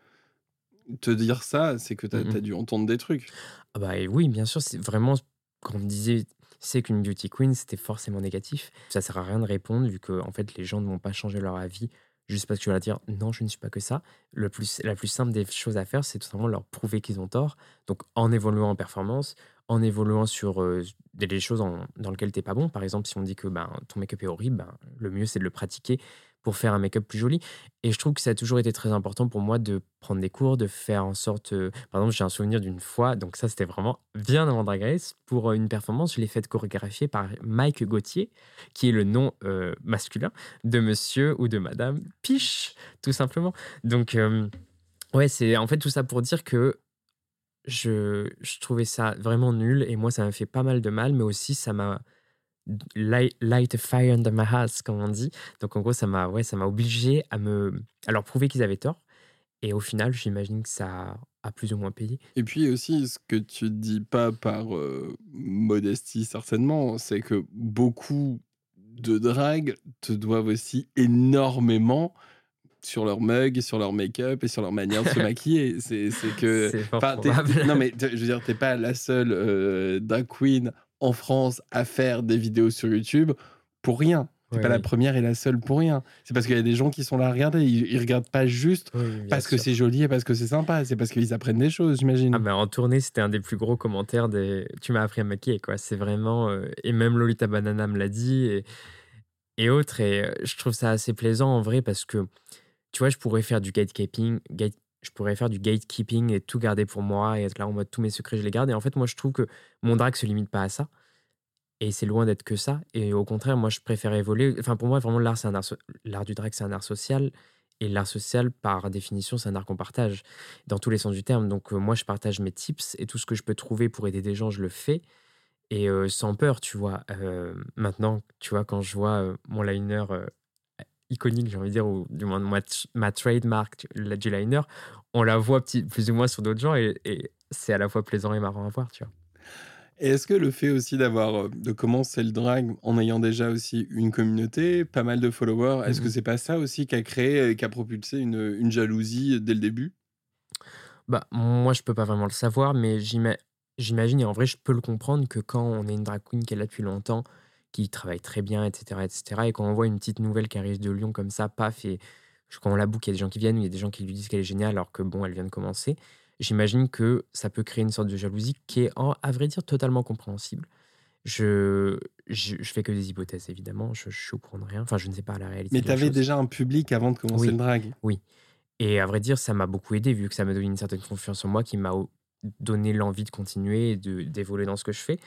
te dire ça, c'est que t'as, Mm, t'as mm. dû entendre des trucs. Ah bah et oui, bien sûr, c'est vraiment quand on me disait c'est qu'une beauty queen, c'était forcément négatif. Ça sert à rien de répondre vu que en fait les gens ne vont pas changer leur avis juste parce que tu vas leur dire non, je ne suis pas que ça. Le plus, la plus simple des choses à faire, c'est tout simplement leur prouver qu'ils ont tort. Donc en évoluant en performance, en évoluant sur euh, des, des choses en- dans lesquelles t'es pas bon. Par exemple, si on dit que ben, ton make-up est horrible, ben, le mieux c'est de le pratiquer pour faire un make-up plus joli. Et je trouve que ça a toujours été très important pour moi de prendre des cours, de faire en sorte. euh, Par exemple, j'ai un souvenir d'une fois, donc ça c'était vraiment bien avant Drag Race, pour euh, une performance, je l'ai faite chorégraphier par Mike Gauthier, qui est le nom euh, masculin de monsieur ou de madame Piche, tout simplement. Donc, euh, ouais, c'est en fait tout ça pour dire que je, je trouvais ça vraiment nul et moi ça m'a fait pas mal de mal, mais aussi ça m'a light, light a fire under my ass, comme on dit. Donc en gros, ça m'a ouais, ça m'a obligé à me à leur prouver qu'ils avaient tort. Et au final, j'imagine que ça a plus ou moins payé. Et puis aussi, ce que tu dis pas par euh, modestie, certainement, c'est que beaucoup de dragues te doivent aussi énormément sur leur mug, sur leur make-up et sur leur manière de se maquiller. C'est, c'est que. C'est fort Enfin, t'es- probable. t'es- non, mais t'es- je veux dire, t'es pas la seule euh, drag queen en France à faire des vidéos sur YouTube pour rien. T'es Ouais, pas la oui. première et la seule pour rien. C'est parce qu'il y a des gens qui sont là à regarder. Ils, ils regardent pas juste Oui, oui, bien parce que sûr. c'est joli et parce que c'est sympa. C'est parce qu'ils apprennent des choses, j'imagine. Ah ben, en tournée, c'était un des plus gros commentaires des tu m'as appris à maquiller, quoi. C'est vraiment euh, et même Lolita Banana me l'a dit et, et autres et euh, je trouve ça assez plaisant en vrai parce que tu vois, je pourrais faire du gatekeeping, gate- je pourrais faire du gatekeeping et tout garder pour moi et être là en mode tous mes secrets, je les garde. Et en fait, moi, je trouve que mon drag se limite pas à ça. Et c'est loin d'être que ça. Et au contraire, moi, je préfère évoluer. Enfin, pour moi, vraiment, l'art, c'est un art so- l'art du drag, c'est un art social. Et l'art social, par définition, c'est un art qu'on partage dans tous les sens du terme. Donc, euh, moi, je partage mes tips et tout ce que je peux trouver pour aider des gens, je le fais. Et euh, sans peur, tu vois. Euh, maintenant, tu vois, quand je vois euh, mon liner euh, iconique, j'ai envie de dire, ou du moins ma, ma trademark la G-liner, on la voit petit, plus ou moins sur d'autres gens et, et c'est à la fois plaisant et marrant à voir, tu vois. Et est-ce que le fait aussi d'avoir euh, de commencer le drag en ayant déjà aussi une communauté, pas mal de followers, est-ce que Mhm. c'est pas ça aussi qui a créé, et qui a propulsé une, une jalousie dès le début? Bah, moi, je peux pas vraiment le savoir, mais j'ima- j'imagine, et en vrai, je peux le comprendre, que quand on est une drag queen qui est là depuis longtemps, qui travaille très bien, et cetera, et cetera, et quand on voit une petite nouvelle qui arrive de Lyon comme ça, paf, et je- quand on la book, il y a des gens qui viennent, il y a des gens qui lui disent qu'elle est géniale, alors que bon, elle vient de commencer. J'imagine que ça peut créer une sorte de jalousie qui est, en- à vrai dire, totalement compréhensible. Je, je, je fais que des hypothèses, évidemment, je, je suis au courant de rien, enfin, je ne sais pas la réalité Mais de la t'avais chose. déjà un public avant de commencer Oui, le drag. oui. Et à vrai dire, ça m'a beaucoup aidé, vu que ça m'a donné une certaine confiance en moi qui m'a o- donné l'envie de continuer et de, d'évoluer dans ce que je fais.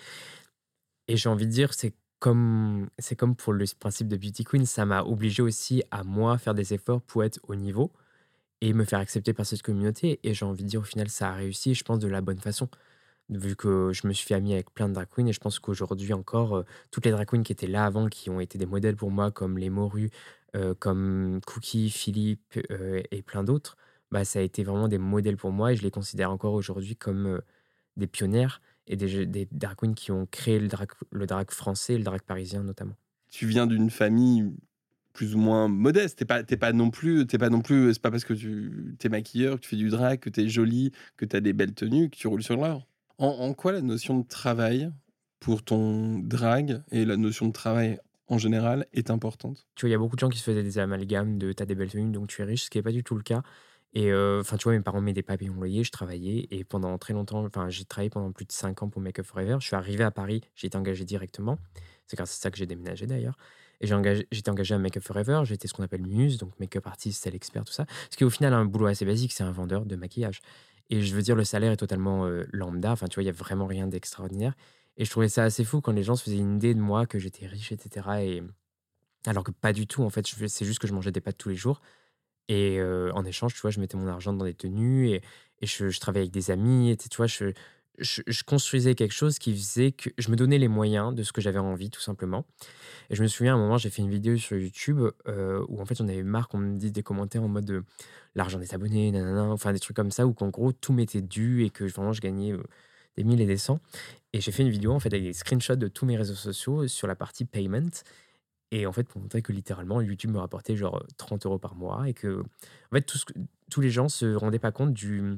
Et j'ai envie de dire, c'est comme, c'est comme pour le principe de Beauty Queen, ça m'a obligé aussi à moi faire des efforts pour être au niveau et me faire accepter par cette communauté. Et j'ai envie de dire, au final, ça a réussi, je pense, de la bonne façon. Vu que je me suis fait ami avec plein de drag queens et je pense qu'aujourd'hui encore, euh, toutes les drag queens qui étaient là avant, qui ont été des modèles pour moi, comme les Moru, euh, comme Cookie, Philippe euh, et plein d'autres, bah, ça a été vraiment des modèles pour moi et je les considère encore aujourd'hui comme euh, des pionnières et des, des drag queens qui ont créé le drag, le drag français et le drag parisien notamment. Tu viens d'une famille plus ou moins modeste. T'es pas, t'es pas non plus, t'es pas non plus. C'est pas parce que tu t'es maquilleur, que tu fais du drag, que t'es jolie, que t'as des belles tenues, que tu roules sur l'or. En, en quoi la notion de travail pour ton drag et la notion de travail en général est importante? Tu vois, il y a beaucoup de gens qui se faisaient des amalgames de t'as des belles tenues, donc tu es riche, ce qui n'est pas du tout le cas. Et euh, enfin, tu vois, mes parents m'aidaient pas à payer mon loyer, je travaillais. Et pendant très longtemps, enfin, j'ai travaillé pendant plus de cinq ans pour Make Up Forever. Je suis arrivé à Paris, j'ai été engagé directement. C'est grâce à ça que j'ai déménagé d'ailleurs. Et j'ai engagé, j'étais engagé à Make Up Forever. J'étais ce qu'on appelle muse, donc make-up artist, style expert, tout ça. Ce qui est au final un boulot assez basique, c'est un vendeur de maquillage. Et je veux dire, le salaire est totalement euh, lambda. Enfin, tu vois, il y a vraiment rien d'extraordinaire. Et je trouvais ça assez fou quand les gens se faisaient une idée de moi, que j'étais riche, et cetera. Et alors que pas du tout, en fait, je fais c'est juste que je mangeais des pâtes tous les jours et heu, en échange, tu vois, je mettais mon argent dans des tenues et et je je travaillais avec des amis et tu tu vois, je je je construisais quelque chose qui faisait que je me donnais les moyens de ce que j'avais envie, tout simplement. Et je me souviens, à un moment, j'ai fait une vidéo sur YouTube, heu, où en fait, j'en avais marre qu'on me dise des commentaires en mode, heu: «L'argent des abonnés, nanana», enfin des trucs comme ça, où qu'en gros, tout m'était dû et que vraiment je gagnais, heu, des mille et des cents. Et j'ai fait une vidéo, en fait, avec des screenshots de tous mes réseaux sociaux sur la partie payment et en fait, pour montrer que littéralement, YouTube me rapportait genre trente euros par mois et que, en fait, tout ce que- tous les gens se rendaient pas compte du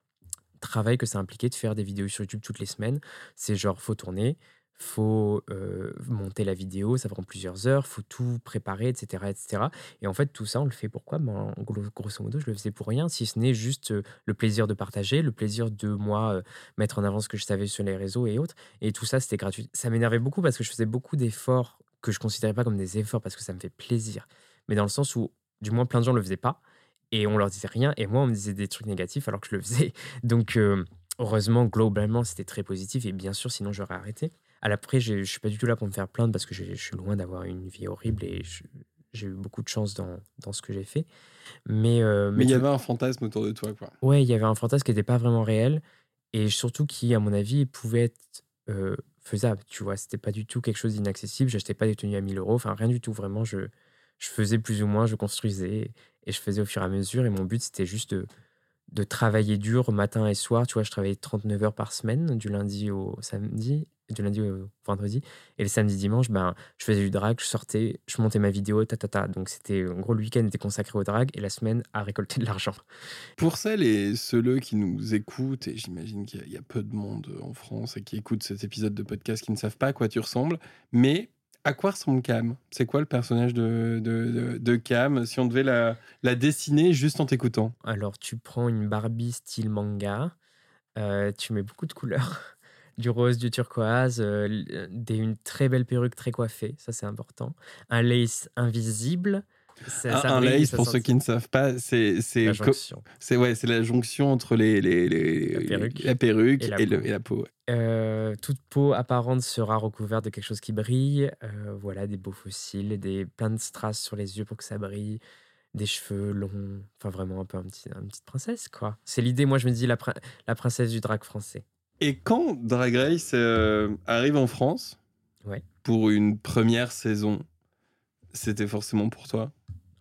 travail que ça impliquait de faire des vidéos sur YouTube toutes les semaines. C'est genre, faut tourner, faut euh, monter la vidéo, ça prend plusieurs heures, faut tout préparer, et cetera, et cetera. Et en fait, tout ça, on le fait pourquoi? Ben, en gros- grosso modo, je le faisais pour rien, si ce n'est juste euh, le plaisir de partager, le plaisir de moi euh, mettre en avant ce que je savais sur les réseaux et autres. Et tout ça, c'était gratuit. Ça m'énervait beaucoup parce que je faisais beaucoup d'efforts que je considérais pas comme des efforts parce que ça me fait plaisir. Mais dans le sens où, du moins, plein de gens le faisaient pas. Et on leur disait rien. Et moi, on me disait des trucs négatifs alors que je le faisais. Donc, euh, heureusement, globalement, c'était très positif. Et bien sûr, sinon, j'aurais arrêté. À l'après, je ne suis pas du tout là pour me faire plaindre parce que je, je suis loin d'avoir une vie horrible et je- j'ai eu beaucoup de chance dans, dans ce que j'ai fait. Mais, euh, Mais mais il y tu- avait un fantasme autour de toi, quoi. ouais, il y avait un fantasme qui n'était pas vraiment réel et surtout qui, à mon avis, pouvait être euh, faisable. Tu vois, c'était pas du tout quelque chose d'inaccessible. J'achetais pas des tenues à mille euros. Enfin, rien du tout. Vraiment, je, je faisais plus ou moins, je construisais et je faisais au fur et à mesure. Et mon but, c'était juste de de travailler dur matin et soir. Tu vois, je travaillais trente-neuf heures par semaine, du lundi au samedi, du lundi au vendredi. Et le samedi, dimanche, ben, je faisais du drag, je sortais, je montais ma vidéo, ta, ta, ta. Donc, c'était, en gros, le week-end était consacré au drag et la semaine à récolter de l'argent. Pour celles et ceux qui nous écoutent, et j'imagine qu'il y a- il y, a peu de monde en France et qui écoutent cet épisode de podcast qui ne savent pas à quoi tu ressembles, mais à quoi ressemble Cam? C'est quoi le personnage de, de, de- de Cam si on devait la, la dessiner juste en t'écoutant? Alors, tu prends une Barbie style manga, euh, tu mets beaucoup de couleurs. Du rose, du turquoise, euh, l- des, une très belle perruque très coiffée, ça c'est important. Un lace invisible, ça, Un, ça un brille et lace, ça pour ceux scintille. qui ne savent pas, c'est c'est La co- jonction, c'est ouais, c'est la jonction entre les, les, les- la les- perruque la perruque et la et, le- peau. et la peau. Euh, toute peau apparente sera recouverte de quelque chose qui brille. Euh, voilà, des beaux fossiles, des, plein de strass sur les yeux pour que ça brille, des cheveux longs. Enfin, vraiment un peu un petit, une petite princesse, quoi. C'est l'idée, moi je me dis la, prin- la princesse du drag français. Et quand Drag Race euh, arrive en France Ouais. pour une première saison, c'était forcément pour toi?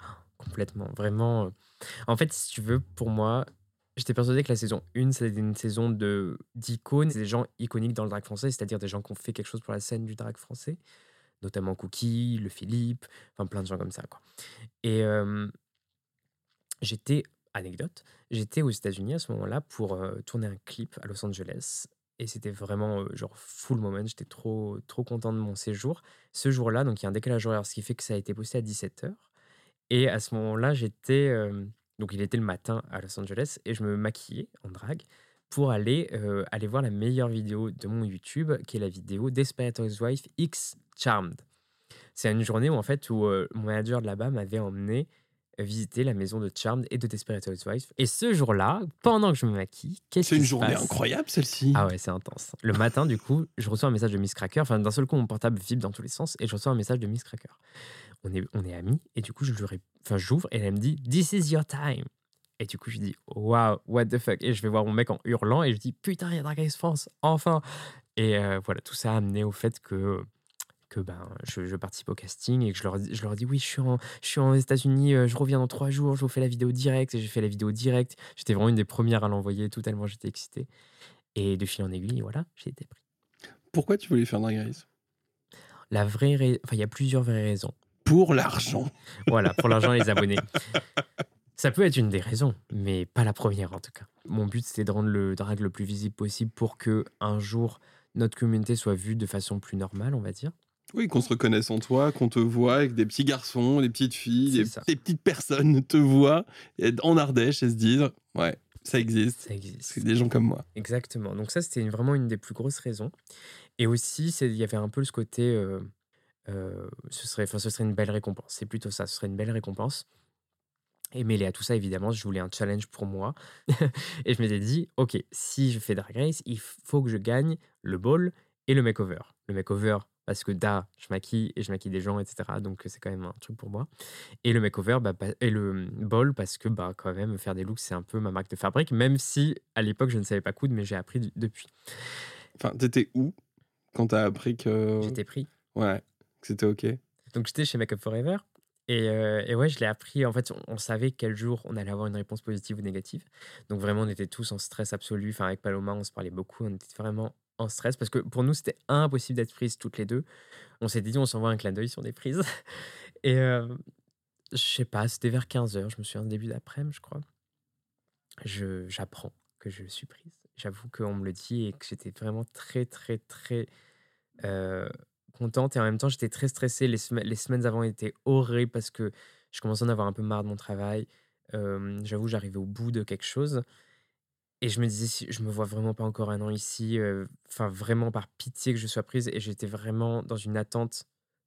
complètement. Vraiment. euh. En fait, si tu veux, pour moi, j'étais persuadé que la saison un, c'était une saison de d'icônes, des gens iconiques dans le drag français, c'est-à-dire des gens qui ont fait quelque chose pour la scène du drag français, notamment Cookie, le Philippe, enfin plein de gens comme ça, quoi. Et euh, j'étais, anecdote, j'étais aux États-Unis à ce moment-là pour euh, tourner un clip à Los Angeles. Et c'était vraiment euh, genre full moment. J'étais trop, trop content de mon séjour. Ce jour-là, donc il y a un décalage horaire, ce qui fait que ça a été posté à dix-sept heures. Et à ce moment-là, j'étais. euh, donc il était le matin à Los Angeles et je me maquillais en drague pour aller, euh, aller voir la meilleure vidéo de mon YouTube, qui est la vidéo Desperate Housewives X Charmed. C'est une journée où, en fait, où euh, mon manager de là-bas m'avait emmené euh, visiter la maison de Charmed et de Desperate Housewives. Et ce jour-là, pendant que je me maquille, qu'est-ce C'est qui une se journée passe? incroyable, celle-ci. Ah ouais, c'est intense. Le matin, du coup, je reçois un message de Miss Cracker. Enfin, d'un seul coup, mon portable vibre dans tous les sens et je reçois un message de Miss Cracker. On est, on est amis et du coup, je lui ré- enfin, j'ouvre et elle me dit This is your time. Et du coup, je dis Wow, what the fuck. Et je vais voir mon mec en hurlant et je dis Putain, il y a Drag Race France, enfin. Et euh, voilà, tout ça a amené au fait que, que ben, je, je participe au casting et que je leur, dis- je leur dis Oui, je suis, en, je suis aux États-Unis, euh, je reviens dans trois jours, je vous fais la vidéo directe. Et j'ai fait la vidéo directe. J'étais vraiment une des premières à l'envoyer, tout tellement j'étais excité. Et de fil en aiguille, voilà, j'ai été pris. Pourquoi tu voulais faire Drag Race? La vraie rais- Enfin, il y a plusieurs vraies raisons. Pour l'argent. Voilà, pour l'argent et les abonnés. Ça peut être une des raisons, mais pas la première en tout cas. Mon but, c'était de rendre le drag le plus visible possible pour que un jour notre communauté soit vue de façon plus normale, on va dire. Oui, qu'on se reconnaisse en toi, qu'on te voit avec des petits garçons, des petites filles, C'est des, ça. des petites personnes te voient et en Ardèche et se disent ouais, ça existe. Ça existe. C'est des gens comme moi. Exactement. Donc ça, c'était une- vraiment une des plus grosses raisons. Et aussi, c'est- il y avait un peu ce côté, euh, euh, ce serait, enfin, ce serait une belle récompense. C'est plutôt ça, ce serait une belle récompense. Et mêlé à tout ça, évidemment, je voulais un challenge pour moi. Et je m'étais dit, ok, si je fais Drag Race, il faut que je gagne le ball et le makeover. Le makeover, parce que da, je maquille et je maquille des gens, et cetera. Donc c'est quand même un truc pour moi. Et le makeover, bah, pa- et le ball, parce que bah, quand même, faire des looks, c'est un peu ma marque de fabrique, même si à l'époque, je ne savais pas coudre, mais j'ai appris d- depuis. Enfin, t'étais où quand t'as appris que. J'étais pris. Ouais, que c'était ok. Donc j'étais chez Make Up Forever. Et, euh, et ouais, je l'ai appris. En fait, on, on savait quel jour on allait avoir une réponse positive ou négative. Donc vraiment, on était tous en stress absolu. Enfin, avec Paloma, on se parlait beaucoup. On était vraiment en stress parce que pour nous, c'était impossible d'être prises toutes les deux. On s'était dit, on s'envoie un clin d'œil sur des prises. Et euh, je sais pas, c'était vers quinze heures. Je me souviens, début d'après-midi, je crois. Je, j'apprends que je suis prise. J'avoue qu'on me le dit et que j'étais vraiment très, très, très euh, contente. Et en même temps, j'étais très stressée. Les, sema- les semaines avant étaient horribles parce que je commençais à en avoir un peu marre de mon travail. Euh, j'avoue, j'arrivais au bout de quelque chose. Et je me disais, si- je me vois vraiment pas encore un an ici. euh, Enfin, vraiment par pitié que je sois prise. Et j'étais vraiment dans une attente.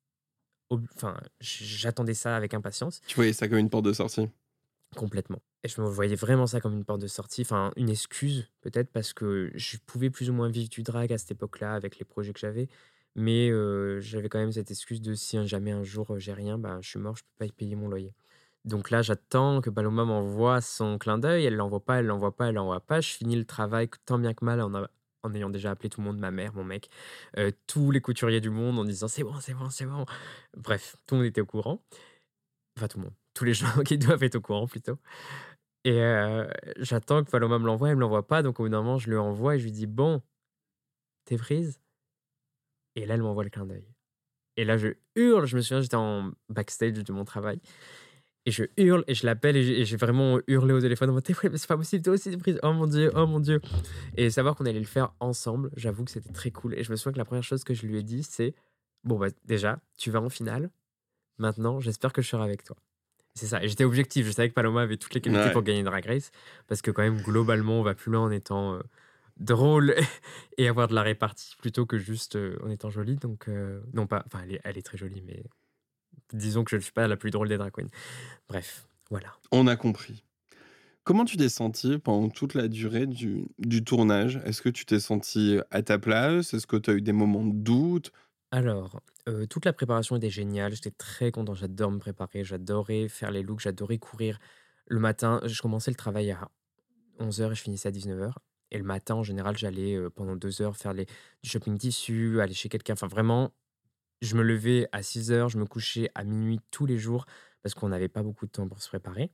ob- Enfin, j- j'attendais ça avec impatience. Tu voyais ça comme une porte de sortie. Complètement. Et je me voyais vraiment ça comme une porte de sortie, enfin une excuse peut-être parce que je pouvais plus ou moins vivre du drag à cette époque-là avec les projets que j'avais, mais euh, j'avais quand même cette excuse de si un- jamais un jour euh, j'ai rien, ben, je suis mort, je peux pas y payer mon loyer. Donc là, j'attends que Paloma m'envoie son clin d'œil, elle l'envoie pas, elle l'envoie pas, elle l'envoie pas, je finis le travail tant bien que mal en, a- en ayant déjà appelé tout le monde, ma mère, mon mec, euh, tous les couturiers du monde en disant c'est bon, c'est bon, c'est bon. Bref, tout le monde était au courant. Enfin, tout le monde. Tous les gens qui doivent être au courant, plutôt. Et euh, j'attends que Paloma me l'envoie, elle me l'envoie pas. Donc, au bout d'un moment, je lui envoie et je lui dis Bon, t'es prise? Et là, elle m'envoie le clin d'œil. Et là, je hurle. Je me souviens, j'étais en backstage de mon travail. Et je hurle et je l'appelle et j'ai et j'ai vraiment hurlé au téléphone en mode T'es prise, mais c'est pas possible, toi aussi t'es prise. Oh mon Dieu, oh mon Dieu. Et savoir qu'on allait le faire ensemble, j'avoue que c'était très cool. Et je me souviens que la première chose que je lui ai dit, c'est Bon, bah, déjà, tu vas en finale. Maintenant, j'espère que je serai avec toi. C'est ça. Et j'étais objectif. Je savais que Paloma avait toutes les qualités Ouais. pour gagner Drag Race. Parce que, quand même, globalement, on va plus loin en étant euh, drôle et avoir de la répartie plutôt que juste euh, en étant jolie. Donc, euh, non, pas. Enfin, elle est, elle est très jolie, mais disons que je ne suis pas la plus drôle des drag queens. Bref, voilà. On a compris. Comment tu t'es senti pendant toute la durée du, du tournage? Est-ce que tu t'es senti à ta place? Est-ce que tu as eu des moments de doute? Alors, euh, toute la préparation était géniale. J'étais très content. J'adore me préparer. J'adorais faire les looks. J'adorais courir. Le matin, je commençais le travail à onze heures et je finissais à dix-neuf heures. Et le matin, en général, j'allais euh, pendant deux heures faire les, du shopping tissu, aller chez quelqu'un. Enfin, vraiment, je me levais à six heures, je me couchais à minuit tous les jours parce qu'on n'avait pas beaucoup de temps pour se préparer.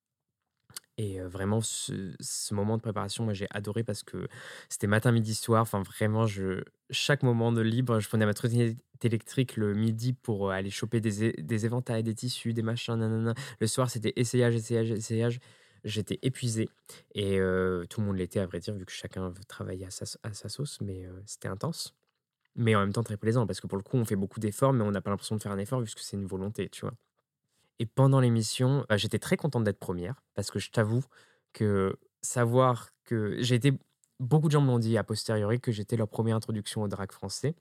Et euh, vraiment, ce, ce moment de préparation, moi, j'ai adoré parce que c'était matin, midi, soir. Enfin, vraiment, je, chaque moment de libre, je prenais ma trottinette électrique le midi pour euh, aller choper des, é- des éventails, des tissus, des machins, nanana. Le soir, c'était essayage, essayage, essayage. J'étais épuisé. Et euh, tout le monde l'était, à vrai dire, vu que chacun travaillait à sa, à sa sauce. Mais euh, c'était intense. Mais en même temps, très plaisant parce que pour le coup, on fait beaucoup d'efforts, mais on n'a pas l'impression de faire un effort puisque c'est une volonté, tu vois. Et pendant l'émission, bah, j'étais très contente d'être première parce que je t'avoue que savoir que j'ai été. Beaucoup de gens me l'ont dit a posteriori que j'étais leur première introduction au drag français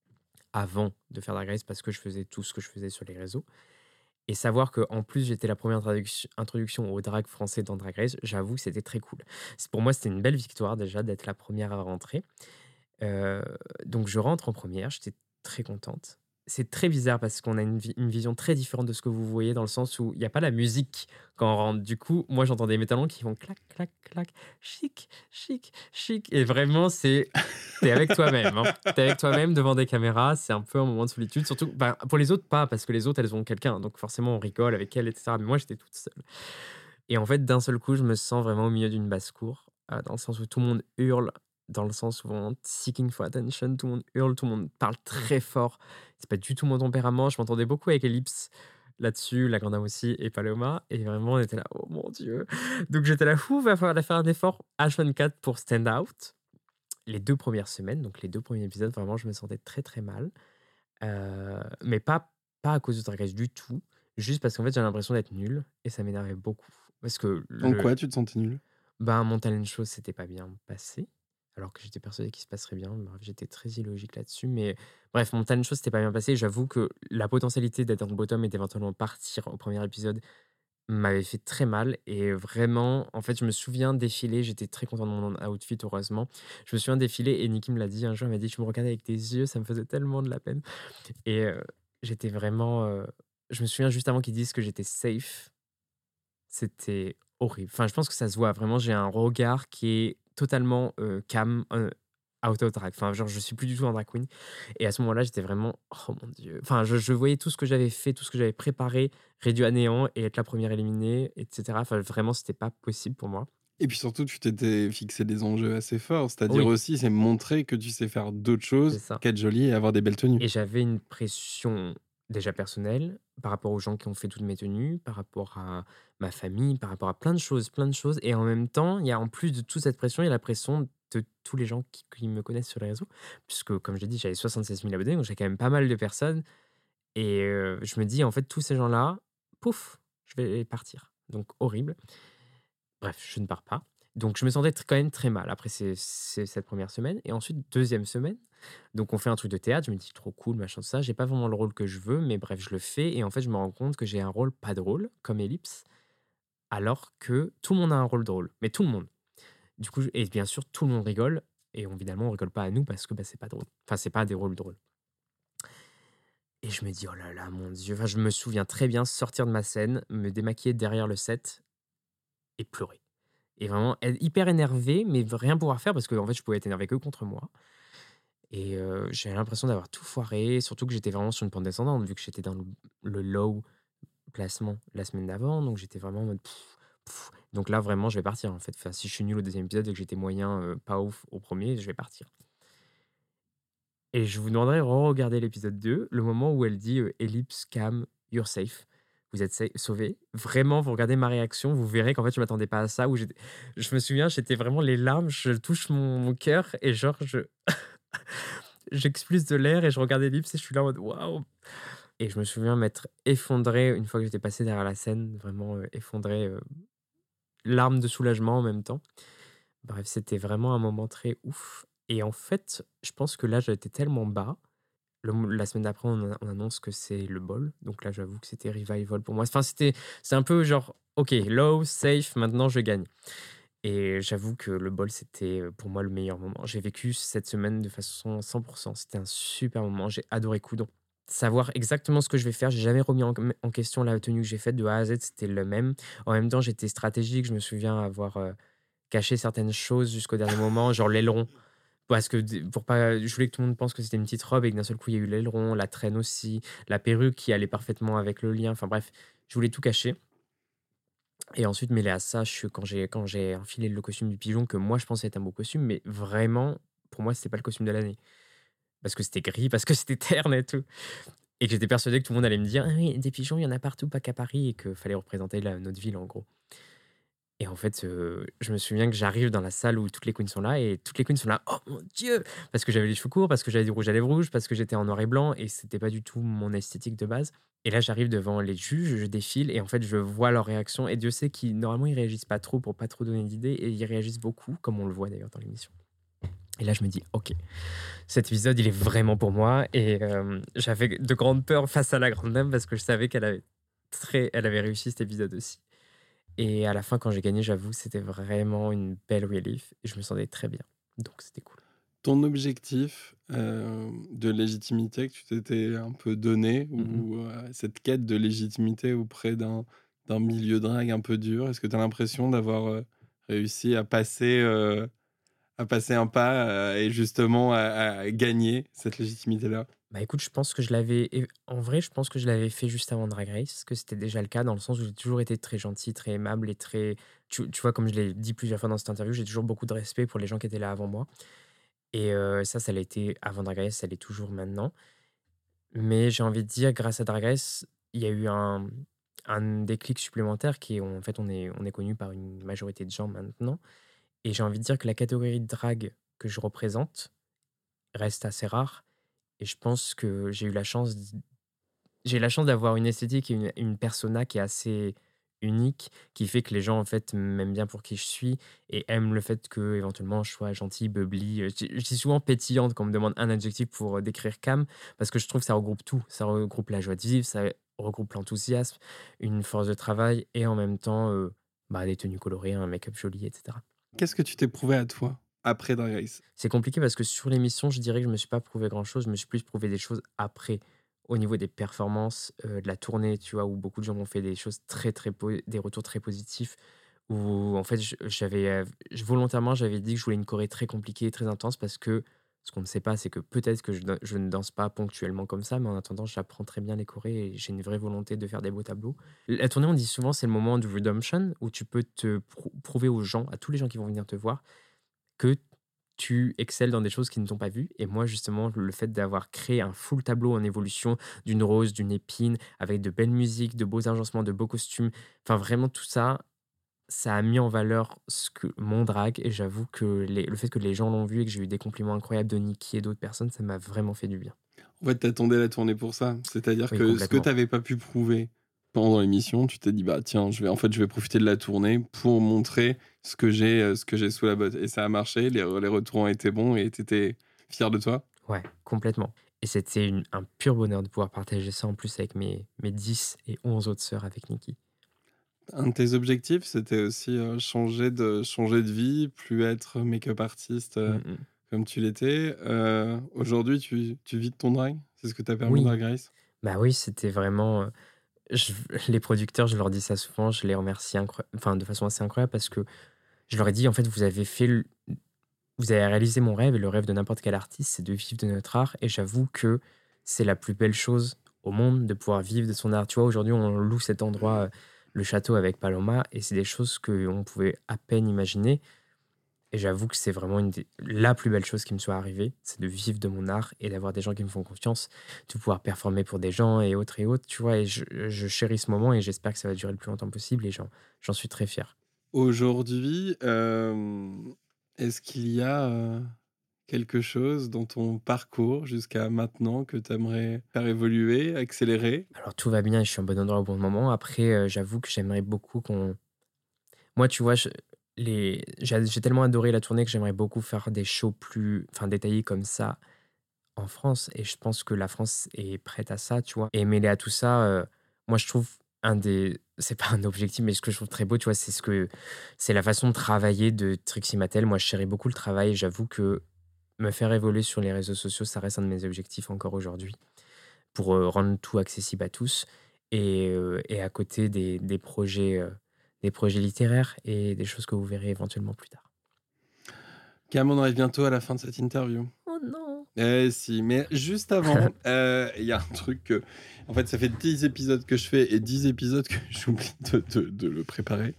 avant de faire Drag Race parce que je faisais tout ce que je faisais sur les réseaux. Et savoir qu'en plus j'étais la première introduction, introduction au drag français dans Drag Race, j'avoue que c'était très cool. C'est- Pour moi, c'était une belle victoire déjà d'être la première à rentrer. Euh, donc je rentre en première, j'étais très contente. C'est très bizarre parce qu'on a une, vi- une vision très différente de ce que vous voyez dans le sens où il n'y a pas la musique quand on rentre. Du coup, moi j'entendais mes talons qui font clac, clac, clac, chic, chic, chic. Et vraiment, c'est. T'es avec toi-même. Hein. T'es avec toi-même devant des caméras. C'est un peu un moment de solitude. Surtout, ben, pour les autres, pas, parce que les autres, elles ont quelqu'un. Donc forcément, on rigole avec elles, et cetera. Mais moi, j'étais toute seule. Et en fait, d'un seul coup, je me sens vraiment au milieu d'une basse-cour, euh, dans le sens où tout le monde hurle, dans le sens où vraiment seeking for attention, tout le monde hurle, tout le monde parle très fort. C'est pas du tout mon tempérament. Je m'entendais beaucoup avec Ellipse là-dessus, la grande dame aussi, et Paloma. Et vraiment, on était là, oh mon Dieu. Donc j'étais là, fou, va falloir faire un effort H vingt-quatre pour stand out. Les deux premières semaines, donc les deux premiers épisodes, vraiment, je me sentais très très mal. Euh, mais pas, pas à cause de Drag Race du tout. Juste parce qu'en fait, j'avais l'impression d'être nul et ça m'énervait beaucoup. Parce que En le, quoi tu te sentais nul? ben, mon talent show s'était pas bien passé. Alors que j'étais persuadé qu'il se passerait bien. Bref, j'étais très illogique là-dessus. Mais bref, mon talent show s'était pas bien passé. J'avoue que la potentialité d'être en bottom et d'éventuellement partir au premier épisode m'avait fait très mal. Et vraiment, en fait, je me souviens défiler. J'étais très content de mon outfit, heureusement. Je me souviens défiler et Nikki me l'a dit un jour. Elle m'a dit, tu me regardais avec tes yeux, ça me faisait tellement de la peine. Et euh, j'étais vraiment. euh, je me souviens juste avant qu'ils disent que j'étais safe. C'était horrible. Enfin, je pense que ça se voit. Vraiment, j'ai un regard qui est totalement euh, calme, euh, out of drag. Enfin, genre, je suis plus du tout en drag queen. Et à ce moment-là, j'étais vraiment. Oh mon Dieu. Enfin, je, je voyais tout ce que j'avais fait, tout ce que j'avais préparé, réduit à néant et être la première éliminée, et cetera. Enfin, vraiment, c'était pas possible pour moi. Et puis surtout, tu t'étais fixé des enjeux assez forts. C'est-à-dire Oui. aussi, c'est montrer que tu sais faire d'autres choses C'est ça. qu'être jolie et avoir des belles tenues. Et j'avais une pression déjà personnelle par rapport aux gens qui ont fait toutes mes tenues, par rapport à ma famille, par rapport à plein de choses, plein de choses. Et en même temps, il y a en plus de toute cette pression, il y a la pression de tous les gens qui, qui me connaissent sur les réseaux. Puisque, comme je l'ai dit, j'avais soixante-seize mille abonnés, donc j'ai quand même pas mal de personnes. Et euh, je me dis, en fait, tous ces gens-là, pouf, je vais partir. Donc, horrible. Bref, je ne pars pas. Donc, je me sentais tr- quand même très mal après ces- ces- cette première semaine. Et ensuite, deuxième semaine, donc on fait un truc de théâtre. Je me dis, trop cool, machin, tout ça. J'ai pas vraiment le rôle que je veux, mais bref, je le fais. Et en fait, je me rends compte que j'ai un rôle pas drôle, comme Ellipse, alors que tout le monde a un rôle drôle. Mais tout le monde. Du coup, je- et bien sûr, tout le monde rigole. Et on- évidemment, on rigole pas à nous parce que bah, c'est pas drôle. Enfin, c'est pas des rôles drôles. Et je me dis, oh là là, mon Dieu. Enfin, je me souviens très bien sortir de ma scène, me démaquiller derrière le set et pleurer. Et vraiment être hyper énervé, mais rien pouvoir faire parce que en fait, je pouvais être énervé que contre moi. Et euh, j'avais l'impression d'avoir tout foiré, surtout que j'étais vraiment sur une pente descendante, vu que j'étais dans le, le low placement la semaine d'avant. Donc j'étais vraiment en mode. Pff, pff. Donc là, vraiment, je vais partir en fait. Enfin, si je suis nul au deuxième épisode et que j'étais moyen, euh, pas ouf au premier, je vais partir. Et je vous demanderai de regarder l'épisode deux, le moment où elle dit euh, Ellipse, Cam, you're safe. Vous êtes sa- sauvés. Vraiment, vous regardez ma réaction, vous verrez qu'en fait, je m'attendais pas à ça. Où j'étais- je me souviens, j'étais vraiment les larmes, je touche mon, mon cœur et genre, je j'expulse de l'air et je regarde Ellipse et je suis là en mode waouh. Et je me souviens m'être effondré une fois que j'étais passé derrière la scène, vraiment euh, effondré, euh, larmes de soulagement en même temps. Bref, c'était vraiment un moment très ouf. Et en fait, je pense que là, j'étais tellement bas. Le- la semaine d'après, on, on annonce que c'est le bol. Donc là, j'avoue que c'était revival pour moi. Enfin, c'était, c'est un peu genre, ok, low, safe, maintenant je gagne. Et j'avoue que le bol, c'était euh, pour moi le meilleur moment. J'ai vécu cette semaine de façon cent pour cent. C'était un super moment. J'ai adoré Coudon. Savoir exactement ce que je vais faire. J'ai jamais remis en, en question la tenue que j'ai faite de A à Z. C'était le même. En même temps, j'étais stratégique. Je me souviens avoir euh, caché certaines choses jusqu'au dernier moment, genre l'aileron. Parce que d- pour pas, je voulais que tout le monde pense que c'était une petite robe et que d'un seul coup il y a eu l'aileron, la traîne aussi, la perruque qui allait parfaitement avec le lien. Enfin bref, je voulais tout cacher. Et ensuite, mêlé à ça, je, quand j'ai quand j'ai enfilé le costume du pigeon, que moi je pensais être un beau costume, mais vraiment, pour moi, c'était pas le costume de l'année. Parce que c'était gris, parce que c'était terne et tout. Et que j'étais persuadé que tout le monde allait me dire: ah oui, des pigeons, il y en a partout, pas qu'à Paris, et qu'il fallait représenter la, notre ville en gros. Et en fait, euh, je me souviens que j'arrive dans la salle où toutes les queens sont là, et toutes les queens sont là, oh mon Dieu! Parce que j'avais les cheveux courts, parce que j'avais du rouge à lèvres rouge, parce que j'étais en noir et blanc, et c'était pas du tout mon esthétique de base. Et là, j'arrive devant les juges, je défile, et en fait, je vois leur réaction. Et Dieu sait qu'ils, normalement, ils réagissent pas trop pour pas trop donner d'idées, et ils réagissent beaucoup, comme on le voit d'ailleurs dans l'émission. Et là, je me dis, ok, cet épisode, il est vraiment pour moi. Et euh, j'avais de grandes peurs face à la grande dame parce que je savais qu'elle avait, très, elle avait réussi cet épisode aussi. Et à la fin, quand j'ai gagné, j'avoue, c'était vraiment une belle relief. Et je me sentais très bien. Donc, c'était cool. Ton objectif euh, de légitimité que tu t'étais un peu donné, Mhm. ou euh, cette quête de légitimité auprès d'un, d'un milieu drague un peu dur, est-ce que tu as l'impression d'avoir euh, réussi à passer, euh, à passer un pas euh, et justement à, à gagner cette légitimité-là? Bah écoute, je pense que je l'avais. et En vrai, je pense que je l'avais fait juste avant Drag Race, que c'était déjà le cas, dans le sens où j'ai toujours été très gentil, très aimable et très. Tu, tu vois, comme je l'ai dit plusieurs fois dans cette interview, j'ai toujours beaucoup de respect pour les gens qui étaient là avant moi. Et euh, ça, ça l'a été avant Drag Race, ça l'est toujours maintenant. Mais j'ai envie de dire, grâce à Drag Race, il y a eu un, un déclic supplémentaire qui est, en fait, on est, on est connu par une majorité de gens maintenant. Et j'ai envie de dire que la catégorie de drag que je représente reste assez rare. Et je pense que j'ai eu la chance, d- j'ai la chance d'avoir une esthétique et une, une persona qui est assez unique, qui fait que les gens, en fait, m'aiment bien pour qui je suis et aiment le fait que, éventuellement, je sois gentil, bubbly. Euh, Je, je dis souvent pétillante quand on me demande un adjectif pour euh, décrire Cam, parce que je trouve que ça regroupe tout. Ça regroupe la joie de vivre, ça regroupe l'enthousiasme, une force de travail et en même temps, euh, bah, des tenues colorées, un make-up joli, et cetera. Qu'est-ce que tu t'es prouvé à toi après Drag Race? C'est compliqué parce que sur l'émission, je dirais que je me suis pas prouvé grand-chose. Je me suis plus prouvé des choses après, au niveau des performances, euh, de la tournée, tu vois, où beaucoup de gens m'ont fait des choses très, très, po- des retours très positifs. Où en fait, je- j'avais euh, je- volontairement, j'avais dit que je voulais une choré très compliquée, très intense, parce que ce qu'on ne sait pas, c'est que peut-être que je, dan- je ne danse pas ponctuellement comme ça, mais en attendant, j'apprends très bien les chorés et j'ai une vraie volonté de faire des beaux tableaux. La tournée, on dit souvent, c'est le moment de redemption où tu peux te prou- prouver aux gens, à tous les gens qui vont venir te voir, que tu excelles dans des choses qu'ils ne t'ont pas vues. Et moi, justement, le fait d'avoir créé un full tableau en évolution d'une rose, d'une épine, avec de belles musiques, de beaux agencements, de beaux costumes, enfin vraiment tout ça, ça a mis en valeur ce que, mon drag. Et j'avoue que les- le fait que les gens l'ont vu et que j'ai eu des compliments incroyables de Nikki et d'autres personnes, ça m'a vraiment fait du bien. En fait, t'attendais la tournée pour ça. C'est-à-dire Oui, que ce que complètement. t'avais pas pu prouver pendant l'émission, tu t'es dit, bah tiens, je vais, en fait, je vais profiter de la tournée pour montrer ce que j'ai, euh, ce que j'ai sous la botte. Et ça a marché, les, les retours ont été bons et t'étais fier de toi. Ouais, complètement. Et c'était une- un pur bonheur de pouvoir partager ça en plus avec mes, mes dix et onze autres sœurs avec Nikki. Un de tes objectifs, c'était aussi euh, changer de, changer de vie, plus être make-up artiste euh, Mm, mm. comme tu l'étais. Euh, aujourd'hui, tu, tu vis de ton drag? C'est ce que t'as permis Oui, Drag Race? bah oui, c'était vraiment. euh, je- les producteurs, je leur dis ça souvent, je les remercie incro- enfin, de façon assez incroyable parce que je leur ai dit, en fait, vous avez fait, le- vous avez réalisé mon rêve et le rêve de n'importe quel artiste, c'est de vivre de notre art. Et j'avoue que c'est la plus belle chose au monde de pouvoir vivre de son art. Tu vois, aujourd'hui, on loue cet endroit, euh, le château avec Paloma, et c'est des choses qu'on pouvait à peine imaginer. Et j'avoue que c'est vraiment une des- la plus belle chose qui me soit arrivée, c'est de vivre de mon art et d'avoir des gens qui me font confiance, de pouvoir performer pour des gens et autres et autres, tu vois. Et je, je chéris ce moment et j'espère que ça va durer le plus longtemps possible et j'en, j'en suis très fier. Aujourd'hui, euh, est-ce qu'il y a euh, quelque chose dans ton parcours jusqu'à maintenant que tu aimerais faire évoluer, accélérer? Alors tout va bien et je suis en bon endroit au bon moment. Après, euh, j'avoue que j'aimerais beaucoup qu'on... Moi, tu vois, je- les... j'ai j'ai tellement adoré la tournée que j'aimerais beaucoup faire des shows plus enfin, détaillés comme ça en France. Et je pense que la France est prête à ça, tu vois. Et mêlé à tout ça, euh, moi, je trouve un des... C'est pas un objectif, mais ce que je trouve très beau, tu vois, c'est ce que... C'est la façon de travailler de Trixie Mattel. Moi, je chéris beaucoup le travail et j'avoue que me faire évoluer sur les réseaux sociaux, ça reste un de mes objectifs encore aujourd'hui, pour euh, rendre tout accessible à tous. Et, euh, et à côté des, des projets, euh, des projets littéraires et des choses que vous verrez éventuellement plus tard. Cam, on arrive bientôt à la fin de cette interview. Oh non. Eh si, mais juste avant, il euh, y a un truc que... En fait, ça fait dix épisodes que je fais et dix épisodes que j'oublie de, de, de le préparer.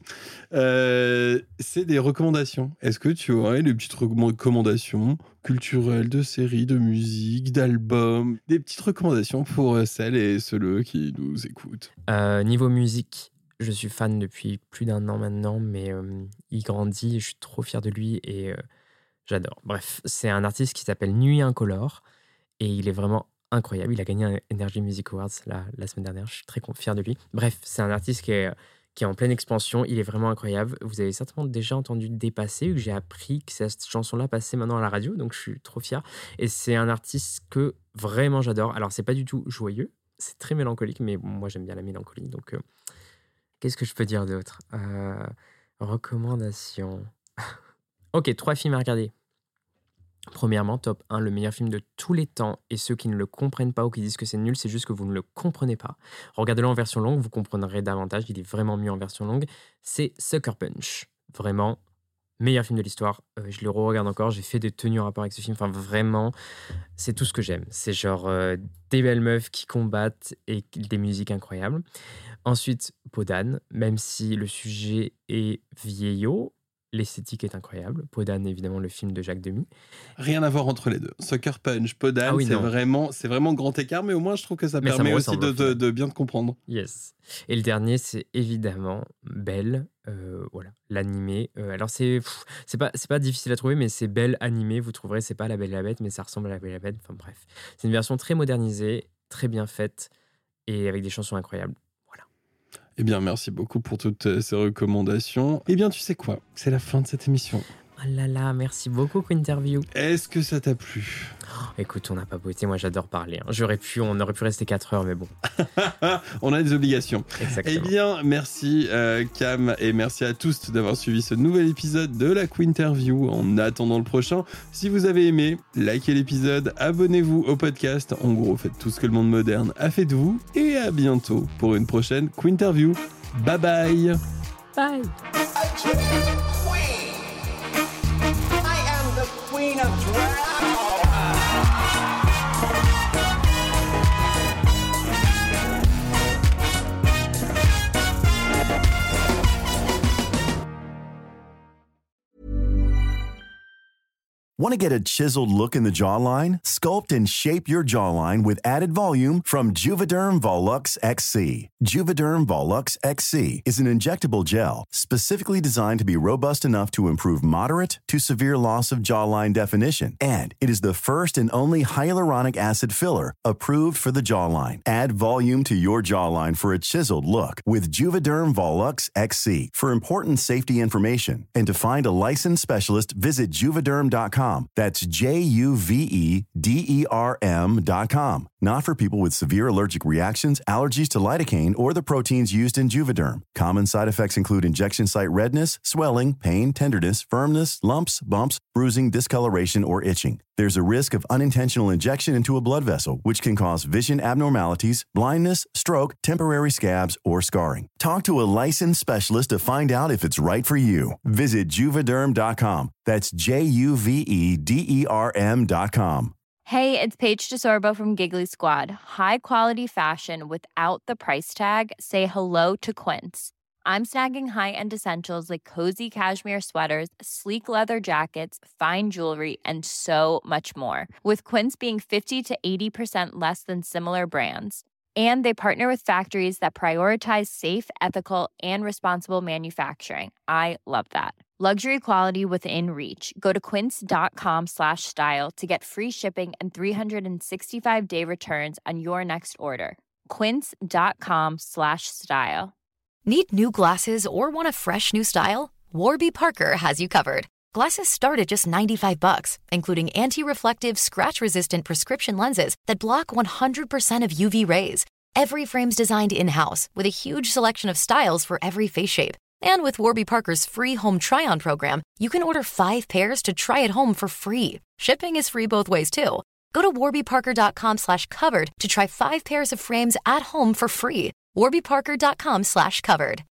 Euh, c'est des recommandations. Est-ce que tu aurais des petites recommandations culturelles, de séries, de musique, d'albums, des petites recommandations pour celles et ceux qui nous écoutent? euh, Niveau musique, je suis fan depuis plus d'un an maintenant, mais euh, il grandit, je suis trop fier de lui et euh, j'adore. Bref, c'est un artiste qui s'appelle Nuit Incolore et il est vraiment incroyable. Il a gagné un Energy Music Awards la, la semaine dernière. Je suis très fier de lui. Bref, c'est un artiste qui est, qui est en pleine expansion. Il est vraiment incroyable. Vous avez certainement déjà entendu Dépasser, où j'ai appris que cette chanson-là passait maintenant à la radio. Donc, je suis trop fier. Et c'est un artiste que vraiment j'adore. Alors, c'est pas du tout joyeux. C'est très mélancolique, mais moi, j'aime bien la mélancolie. Donc, euh, qu'est-ce que je peux dire d'autre euh, Recommandations. Ok, trois films à regarder. Premièrement, top un, le meilleur film de tous les temps. Et ceux qui ne le comprennent pas ou qui disent que c'est nul, c'est juste que vous ne le comprenez pas. Regardez-le en version longue, vous comprendrez davantage. Il est vraiment mieux en version longue. C'est Sucker Punch. Vraiment, meilleur film de l'histoire. Euh, je le re-regarde encore. J'ai fait des tenues en rapport avec ce film. Enfin, vraiment, c'est tout ce que j'aime. C'est genre euh, des belles meufs qui combattent et des musiques incroyables. Ensuite, Peau d'âne, même si le sujet est vieillot, l'esthétique est incroyable. Peau d'âne, évidemment, le film de Jacques Demy. Rien à voir entre les deux. Sucker Punch, Peau d'âne, ah oui, c'est, vraiment, c'est vraiment grand écart, mais au moins, je trouve que ça mais permet ça aussi de, de, de bien te comprendre. Yes. Et le dernier, c'est évidemment Belle. Euh, voilà, l'animé. Euh, alors, c'est, pff, c'est, pas, c'est pas difficile à trouver, mais c'est Belle animé. Vous trouverez, c'est pas La Belle et la Bête, mais ça ressemble à La Belle et la Bête. Enfin, bref. C'est une version très modernisée, très bien faite et avec des chansons incroyables. Eh bien, merci beaucoup pour toutes ces recommandations. Eh bien, tu sais quoi ? C'est la fin de cette émission. Oh là là, merci beaucoup, Quinterview. Est-ce que ça t'a plu ? oh, Écoute, on n'a pas beauté, moi j'adore parler. Hein. J'aurais pu, on aurait pu rester quatre heures, mais bon. On a des obligations. Exactement. Eh bien, merci euh, Cam, et merci à tous d'avoir suivi ce nouvel épisode de la Quinterview. En attendant le prochain, si vous avez aimé, likez l'épisode, abonnez-vous au podcast. En gros, faites tout ce que le monde moderne a fait de vous. Et à bientôt pour une prochaine Quinterview. Bye bye. Bye. Queen of drag. Want to get a chiseled look in the jawline? Sculpt and shape your jawline with added volume from Juvederm Volux X C. Juvederm Volux X C is an injectable gel specifically designed to be robust enough to improve moderate to severe loss of jawline definition. And it is the first and only hyaluronic acid filler approved for the jawline. Add volume to your jawline for a chiseled look with Juvederm Volux X C. For important safety information and to find a licensed specialist, visit juvederm dot com. That's J U V E D E R M dot com. Not for people with severe allergic reactions, allergies to lidocaine, or the proteins used in Juvederm. Common side effects include injection site redness, swelling, pain, tenderness, firmness, lumps, bumps, bruising, discoloration, or itching. There's a risk of unintentional injection into a blood vessel, which can cause vision abnormalities, blindness, stroke, temporary scabs, or scarring. Talk to a licensed specialist to find out if it's right for you. Visit Juvederm dot com. That's J U V E D E R M dot com. Hey, it's Paige DeSorbo from Giggly Squad. High quality fashion without the price tag. Say hello to Quince. I'm snagging high-end essentials like cozy cashmere sweaters, sleek leather jackets, fine jewelry, and so much more. With Quince being fifty to eighty percent less than similar brands. And they partner with factories that prioritize safe, ethical, and responsible manufacturing. I love that. Luxury quality within reach. Go to quince.com slash style to get free shipping and three sixty-five day returns on your next order. Quince.com slash style. Need new glasses or want a fresh new style? Warby Parker has you covered. Glasses start at just ninety-five bucks, including anti-reflective, scratch-resistant prescription lenses that block one hundred percent of U V rays. Every frame's designed in-house with a huge selection of styles for every face shape. And with Warby Parker's free home try-on program, you can order five pairs to try at home for free. Shipping is free both ways, too. Go to warbyparker.com slash covered to try five pairs of frames at home for free. warbyparker.com slash covered.